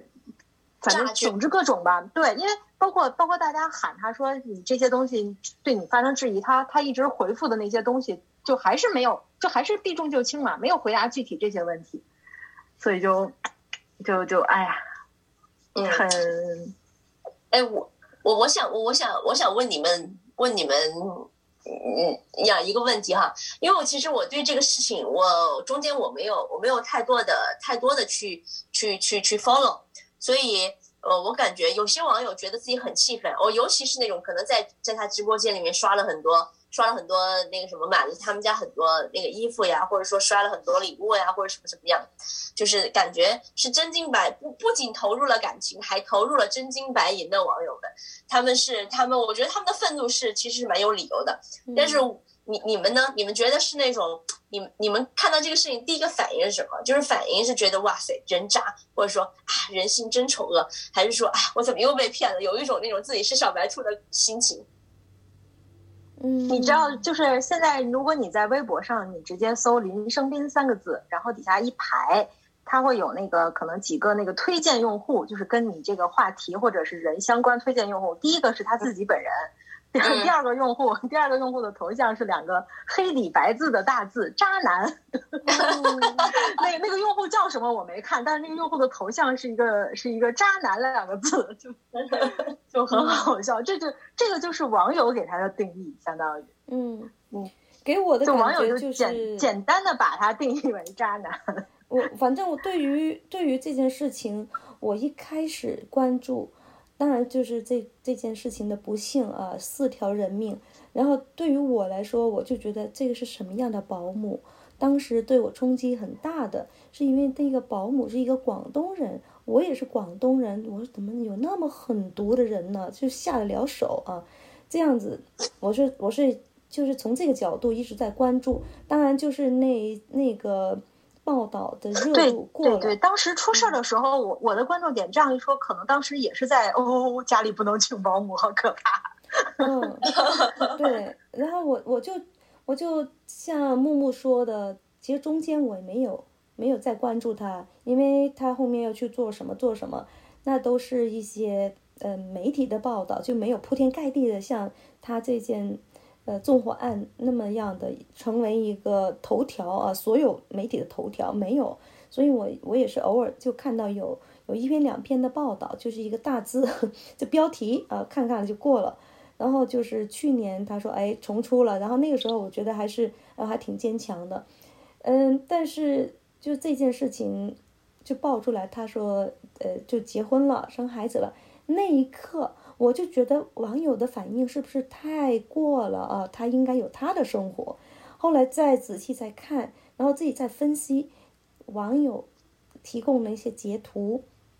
反正总之各种吧，对，因为包括包括大家喊他说你这些东西对你发生质疑，他他一直回复的那些东西就还是没有，就还是避重就轻嘛，没有回答具体这些问题，所以就就就哎呀， 嗯， 很， 哎，我我我想我想我想问你们问你们嗯呀一个问题哈，因为我其实我对这个事情我中间我没有我没有太多的太多的去去去去 follow。所以，呃，我感觉有些网友觉得自己很气愤，哦，尤其是那种可能在在他直播间里面刷了很多，刷了很多那个什么买了他们家很多那个衣服呀，或者说刷了很多礼物呀，或者什么什么样，就是感觉是真金白不不仅投入了感情，还投入了真金白银的网友们，他们是他们，我觉得他们的愤怒是其实是蛮有理由的，但是。嗯你你们呢？你们觉得是那种你你们看到这个事情第一个反应是什么？就是反应是觉得哇塞人渣，或者说啊人心真丑恶，还是说啊我怎么又被骗了？有一种那种自己是小白兔的心情。 嗯， 你知道，就是现在如果你在微博上你直接搜林生斌三个字，然后底下一排，它会有那个可能几个那个推荐用户，就是跟你这个话题或者是人相关推荐用户。第一个是他自己本人。嗯、第二个用户，第二个用户的头像是两个黑底白字的大字“渣男”那那个用户叫什么我没看，但是那个用户的头像是一个是一个“渣男”两个字，就就很好笑。这就这个就是网友给他的定义，相当于嗯嗯，给我的感觉、就是、网友就简简单的把他定义为渣男。 我反正我对于对于这件事情，我一开始关注。当然就是这这件事情的不幸啊，四条人命。然后对于我来说，我就觉得这个是什么样的保姆？当时对我冲击很大的，是因为那个保姆是一个广东人，我也是广东人，我说怎么有那么狠毒的人呢？就下得了手啊，这样子，我是我是就是从这个角度一直在关注。当然就是那那个。报道的热度过了， 对对对，当时出事的时候，我我的关注点这样一说，可能当时也是在哦，家里不能请保姆，好可怕。 嗯，对。然后我我就我就像木木说的，其实中间我也没有没有再关注他，因为他后面要去做什么做什么，那都是一些呃媒体的报道，就没有铺天盖地的像他这件。呃，纵火案那么样的成为一个头条啊，所有媒体的头条没有，所以我我也是偶尔就看到有有一篇两篇的报道，就是一个大字，就标题啊，看看了就过了。然后就是去年他说哎重出了，然后那个时候我觉得还是呃还挺坚强的，嗯，但是就这件事情就爆出来，他说呃就结婚了，生孩子了，那一刻。我就觉得网友的反应是不是太过了啊？他应该有他的生活。后来再仔细再看，然后自己再分析，网友提供了一些截图，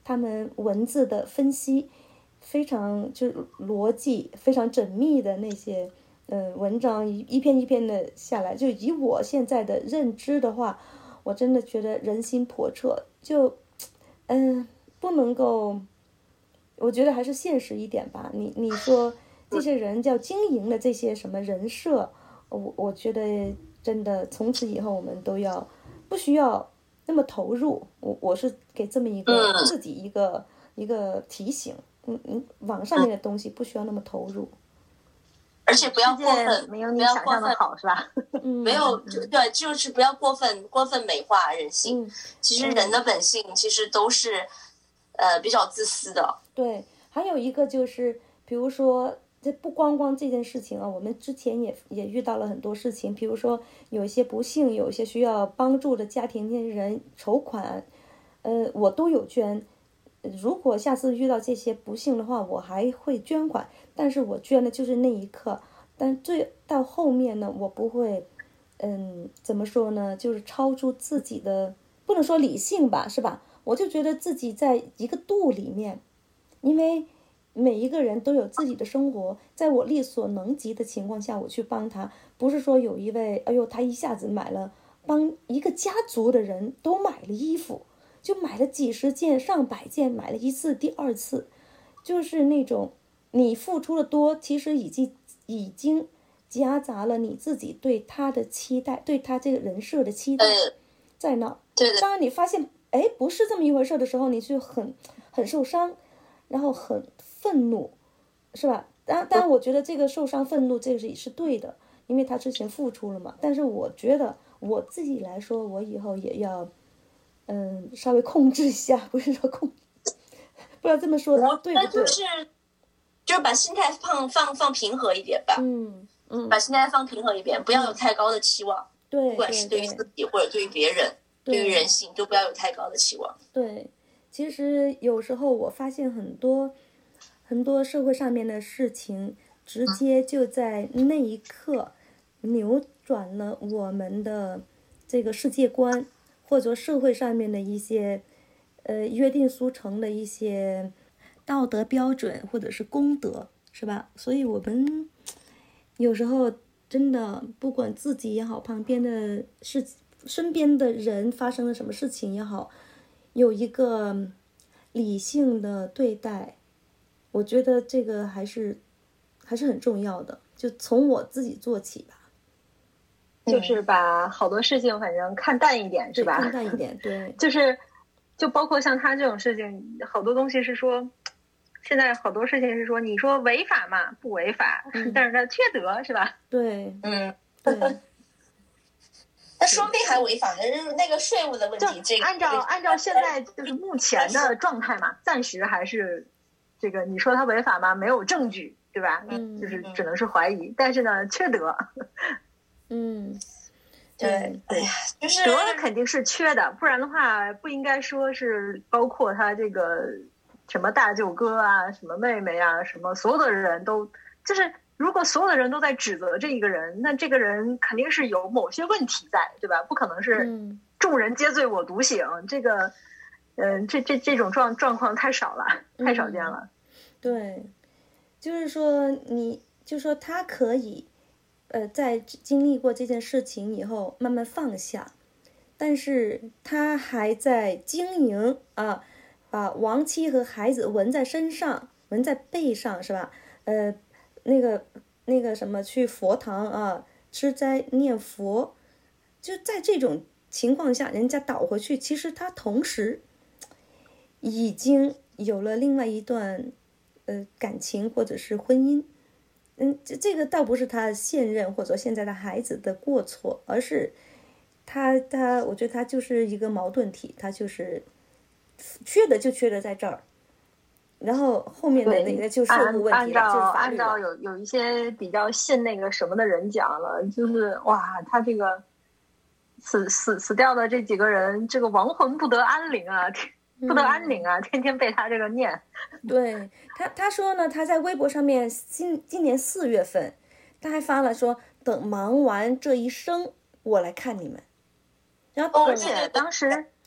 他们文字的分析非常就是逻辑非常缜密的那些嗯、呃、文章一一篇一篇的下来，就以我现在的认知的话，我真的觉得人心叵测，就嗯、呃、不能够，我觉得还是现实一点吧。你你说这些人叫经营的这些什么人设，我我觉得真的从此以后我们都要不需要那么投入。我我是给这么一个自己一个一个提醒，嗯嗯，网上面的东西不需要那么投入。 而且不要过分， 没有你想象的好，是吧？ 嗯， 没有，对，就是不要过分过分美化人性。 嗯、 其实人的本性其实都是，呃，比较自私的。 对，还有一个就是，比如说，这不光光这件事情啊，我们之前也也遇到了很多事情，比如说有一些不幸，有一些需要帮助的家庭的人筹款，呃，我都有捐。如果下次遇到这些不幸的话，我还会捐款，但是我捐的就是那一刻，但最到后面呢，我不会，嗯，怎么说呢，就是超出自己的，不能说理性吧，是吧？我就觉得自己在一个度里面，因为每一个人都有自己的生活，在我力所能及的情况下，我去帮他，不是说有一位，哎呦，他一下子买了，帮一个家族的人都买了衣服。就买了几十件上百件，买了一次第二次，就是那种你付出的多，其实已经已经夹杂了你自己对他的期待，对他这个人设的期待在那。 对， 当然你发现哎不是这么一回事的时候，你就很很受伤，然后很愤怒，是吧？当当然我觉得这个受伤愤怒这个是也是对的，因为他之前付出了嘛。但是我觉得我自己来说，我以后也要嗯，稍微控制一下，不是说控，不知道这么说对不对？ 就是就是把心态放放放平和一点吧。 嗯嗯， 把心态放平和一点，不要有太高的期望。 对， 不管是对于自己或者对于别人，对于人性，都不要有太高的期望。 对，其实有时候我发现很多很多社会上面的事情，直接就在那一刻扭转了我们的这个世界观。或者社会上面的一些呃约定俗成的一些道德标准或者是公德，是吧？所以我们有时候真的不管自己也好，旁边的事身边的人发生了什么事情也好，有一个理性的对待，我觉得这个还是还是很重要的，就从我自己做起吧。 就是把好多事情反正看淡一点，是吧？ 看淡一点，对。 就是就包括像他这种事情，好多东西是说，现在好多事情是说，你说违法嘛，不违法，嗯、但是他缺德，是吧？ 对， 嗯， 对。 那说不定还违法呢，那个税务的问题，这个按照按照现在就是目前的状态嘛，暂时还是这个你说他违法吗？没有证据，对吧？ 嗯， 就是只能是怀疑，但是呢，缺德。 嗯， 对，哎呀，就是德的肯定是缺的，不然的话不应该说是包括他这个什么大舅哥啊，什么妹妹啊，什么所有的人都就是，如果所有的人都在指责这一个人，那这个人肯定是有某些问题在，对吧？不可能是众人皆醉我独醒，嗯、这个，嗯、呃，这这这种状状况太少了，太少见了。 嗯、对，就是说你，就说他可以。呃，在经历过这件事情以后，慢慢放下，但是他还在经营啊，把亡妻和孩子纹在身上，纹在背上，是吧？呃，那个那个什么，去佛堂啊，吃斋念佛，就在这种情况下，人家倒回去，其实他同时已经有了另外一段呃感情或者是婚姻。嗯，这这个倒不是他现任或者现在的孩子的过错，而是他他，我觉得他就是一个矛盾体，他就是缺的就缺的在这儿，然后后面的那个就社会问题了，就是法律了。 按照有有一些比较信那个什么的人讲了，就是哇，他这个死死死掉的这几个人，这个亡魂不得安宁啊。不得安宁啊、嗯！天天被他这个念。 对他，他说呢，他在微博上面今今年四月份，他还发了说，等忙完这一生，我来看你们。然后， 而且当时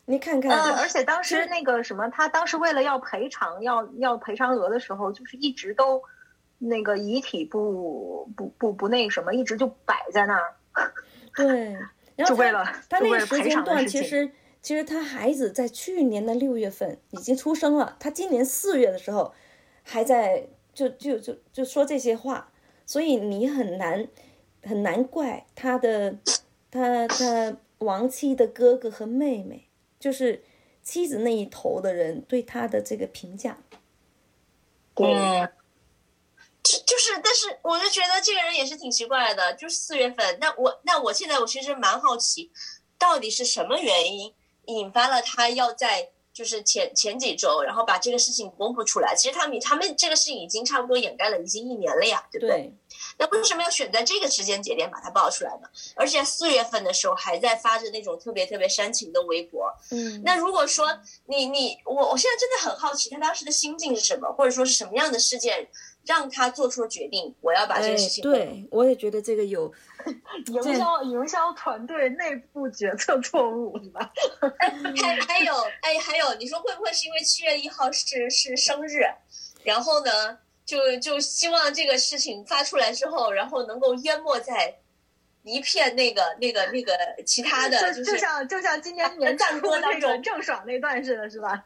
你看看， 嗯，而且当时那个什么，他当时为了要赔偿，要要赔偿额的时候，就是一直都那个遗体不不不不那什么，一直就摆在那儿。 对，然后就为了他那个时间段， 其实其实他孩子在去年的六月份已经出生了，他今年四月的时候还在就就就就说这些话，所以你很难很难怪他的他他亡妻的哥哥和妹妹。就是妻子那一头的人对他的这个评价， 嗯，就是，但是我就觉得这个人也是挺奇怪的，就是四月份，那我那我现在我其实蛮好奇，到底是什么原因引发了他要在就是前前几周，然后把这个事情公布出来。其实他们他们这个事情已经差不多掩盖了已经一年了呀，对不对？ 对。 那为什么要选在这个时间节点把它爆出来呢？而且四月份的时候还在发着那种特别特别煽情的微博。 嗯， 那如果说你你我我现在真的很好奇，他当时的心境是什么，或者说是什么样的事件让他做出了决定，我要把这个事情。 哎、对，我也觉得这个有营销营销团队内部决策错误吧？ 还还有哎还有，你说会不会是因为七月一号是是生日，然后呢？就就希望这个事情发出来之后，然后能够淹没在一片那个那个那个其他的， 就就像就像今年年初那个郑爽那段似的，是吧？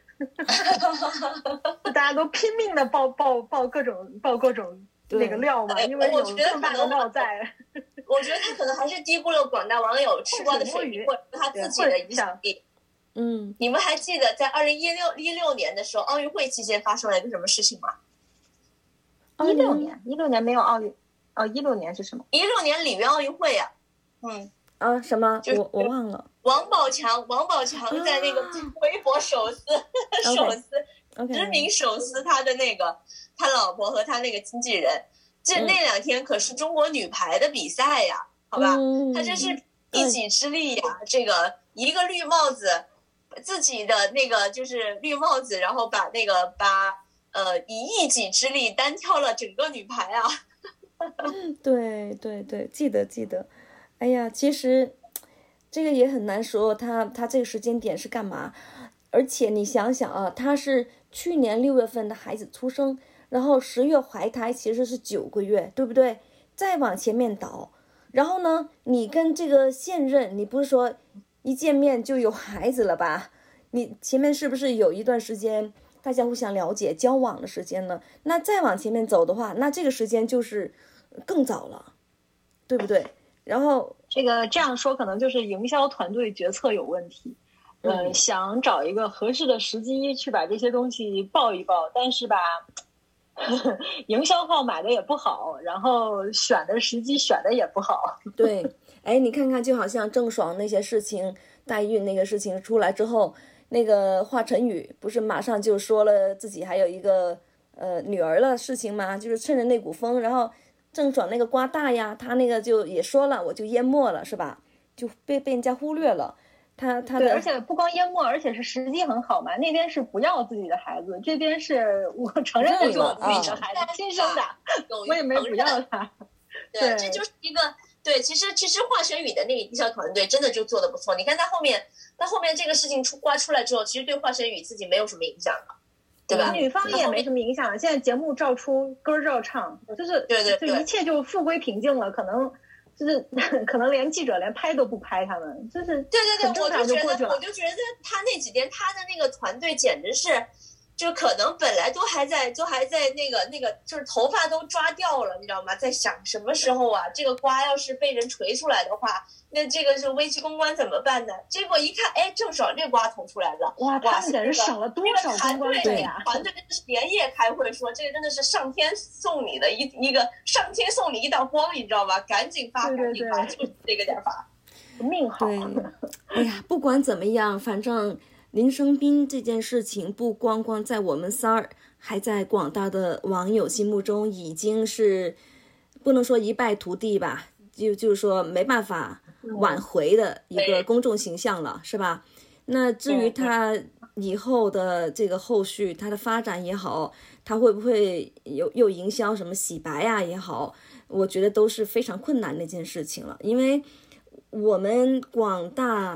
大家都拼命的爆爆爆各种爆各种那个料嘛，因为有更大的料在。 我觉得他可能还是低估了广大网友吃瓜的水平，或者他自己的影响力。 嗯， 你们还记得在二零一六一六年的时候，奥运会期间发生了一个什么事情吗？ 一六年，一六年没有奥运，哦，一六年是什么？ 一六年里约奥运会呀、啊，嗯啊什么？ 就是、 我我忘了。 王宝强，王宝强在那个微博手撕，啊、手撕， okay, 知名手撕他的那个他老婆和他那个经纪人。这、嗯、那两天可是中国女排的比赛呀，好吧？ 嗯、 他这是一己之力呀，嗯、这个一个绿帽子，自己的那个就是绿帽子，然后把那个把。呃，以一己之力单挑了整个女排啊！ 对对对，记得记得。哎呀，其实这个也很难说，他他这个时间点是干嘛？而且你想想啊，他是去年六月份的孩子出生，然后十月怀胎，其实是九个月，对不对？再往前面倒，然后呢，你跟这个现任，你不是说一见面就有孩子了吧？你前面是不是有一段时间？大家互相了解交往的时间呢，那再往前面走的话，那这个时间就是更早了，对不对？然后这个这样说可能就是营销团队决策有问题， 嗯、 呃，想找一个合适的时机去把这些东西报一报，但是吧，呵呵营销号买的也不好，然后选的时机选的也不好。 对，哎，你看看，就好像郑爽那些事情，代孕那个事情出来之后。那个华晨宇不是马上就说了自己还有一个呃女儿的事情吗？就是趁着那股风，然后郑爽那个瓜大呀，他那个就也说了，我就淹没了，是吧？就被被人家忽略了。他他对，而且不光淹没，而且是时机很好嘛。那边是不要自己的孩子，这边是我承认这是我自己的孩子， 啊、 亲生的，我也没不要他。 对，对这就是一个对。其实其实华晨宇的那个营销团队真的就做得不错。你看他后面。那后面这个事情出刮出来之后，其实对华晨宇自己没有什么影响了，对吧？ 女方也没什么影响，现在节目照出，歌照唱，就是对对对， 就一切就复归平静了。可能就是可能连记者连拍都不拍他们，就是对对对，我就觉得我就觉得他那几天他的那个团队简直是。就可能本来都还在，都还在那个那个，就是头发都抓掉了，你知道吗？在想什么时候啊，这个瓜要是被人锤出来的话，那这个是危机公关怎么办呢？结果一看，哎，郑爽这瓜捅出来了， 哇，他们简直省了多少公关费呀！ 团队真的是连夜开会说，这个真的是上天送你的一一个上天送你一道光，你知道吗？赶紧发，赶紧发，就是这个点发， 命好。 对，哎呀，不管怎么样，反正。林生斌这件事情不光光在我们仨儿，还在广大的网友心目中已经是不能说一败涂地吧，就就是说没办法挽回的一个公众形象了，是吧？那至于他以后的这个后续，他的发展也好，他会不会有又营销什么洗白啊也好，我觉得都是非常困难的一件事情了，因为我们广大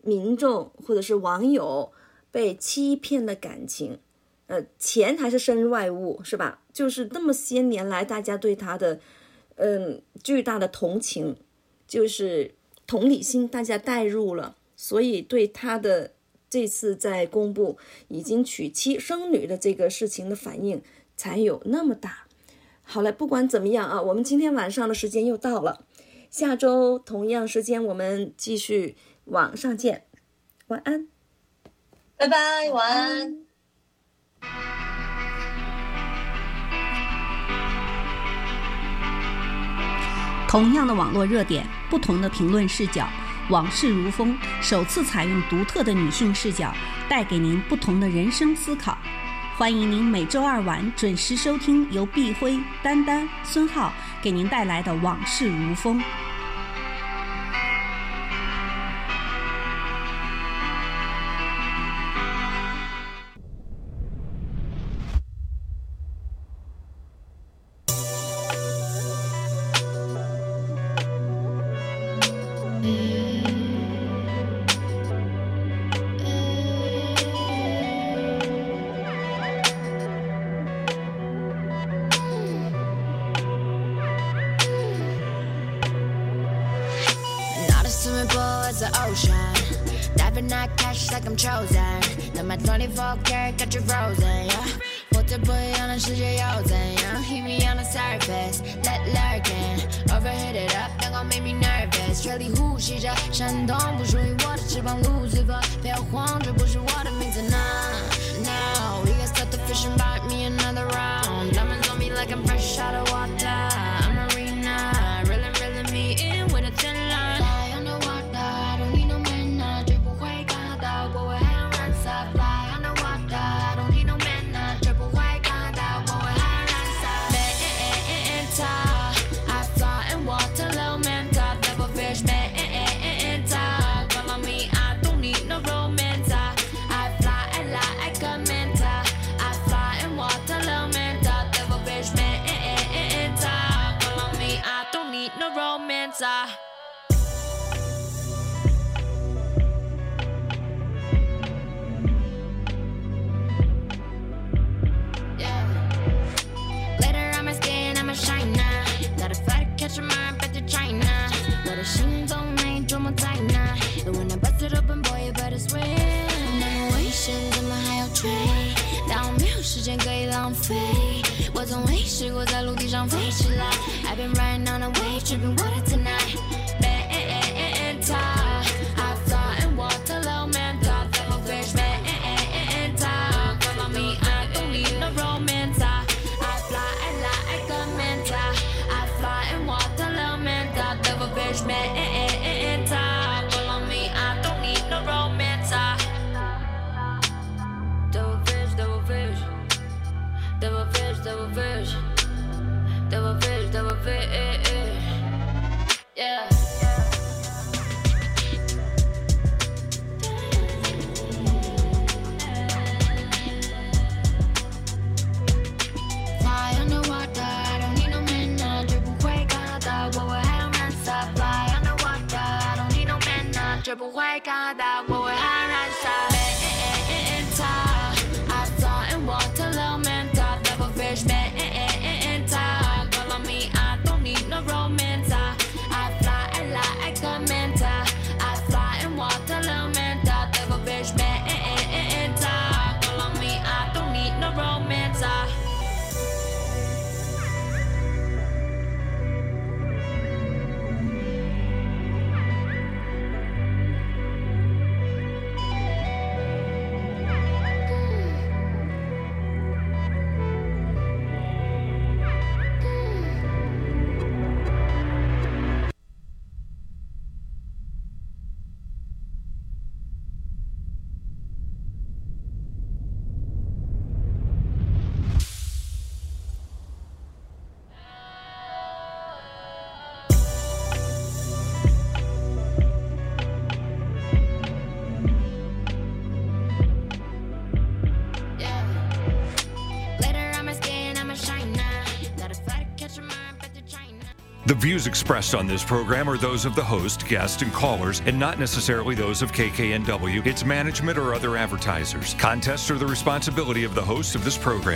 民众或者是网友被欺骗了感情，呃，钱还是身外物，是吧？就是那么些年来，大家对他的，嗯，巨大的同情，就是同理心，大家带入了，所以对他的这次在公布已经娶妻生女的这个事情的反应才有那么大。好了，不管怎么样啊，我们今天晚上的时间又到了，下周同样时间我们继续网上见，晚安， 拜拜，晚安。 同样的网络热点，不同的评论视角，往事如风首次采用独特的女性视角，带给您不同的人生思考。欢迎您每周二晚准时收听由碧辉、丹丹、孙浩给您带来的《往事如风》。 Like I'm chosen, now my twenty-four karat got you frozen, yeah. 活着不一样的世界又怎样 ？Hit me on the surface, let lurking, overheat it up， 阳光 make me nervous， 血里呼吸着闪动，不属于我的翅膀 ，Lucifer， 不要慌，这不是我的名字 ，No No， we can start the fish and bite me another round， diamonds on me like I'm fresh out of water，I'm Marina, reeling reeling me in with a thin line。Fly underwater, I don't need no man， 绝不会感到过为海洋染色。Fly underwater, I don't need no man， 绝不会感到过为海洋染色。Manta, I fly in water, little manta, devil fish, manta. Call on me, I don't need no romance. I fly like a manta, I fly in water, little manta, devil fish, manta. Call on me, I don't need no romance. Catch a mind back to China， 我的心中没琢磨在哪 ，But when I bust it open, boy, you better swim。那么危险，怎么还要追？但我没有时间可以浪费。我从未试过在陆地上飞起来 ，I've been riding on a wave, tripping water tonight。Manta, I fly in water, little manta, devil fish, manta. Call on me, I don't need no romance. I fly like a manta.I fly in water, little manta, devil fish, manta. Call on me, I don't need no romance. Devil fish, devil fish, devil fish, devil fish, devil fish, devil fish, yeah. Fly underwater.绝不会感到我为海燃烧 Manta, I fly in water, little manta, devil fish, manta. Call on me, I don't need no romance. I fly like a manta, I fly in water, little manta, devil fish, manta. Call on me, I don't need no romance. The views expressed on this program are those of the host, guests, and callers, and not necessarily those of K K N W, its management, or other advertisers. Contests are the responsibility of the host of this program.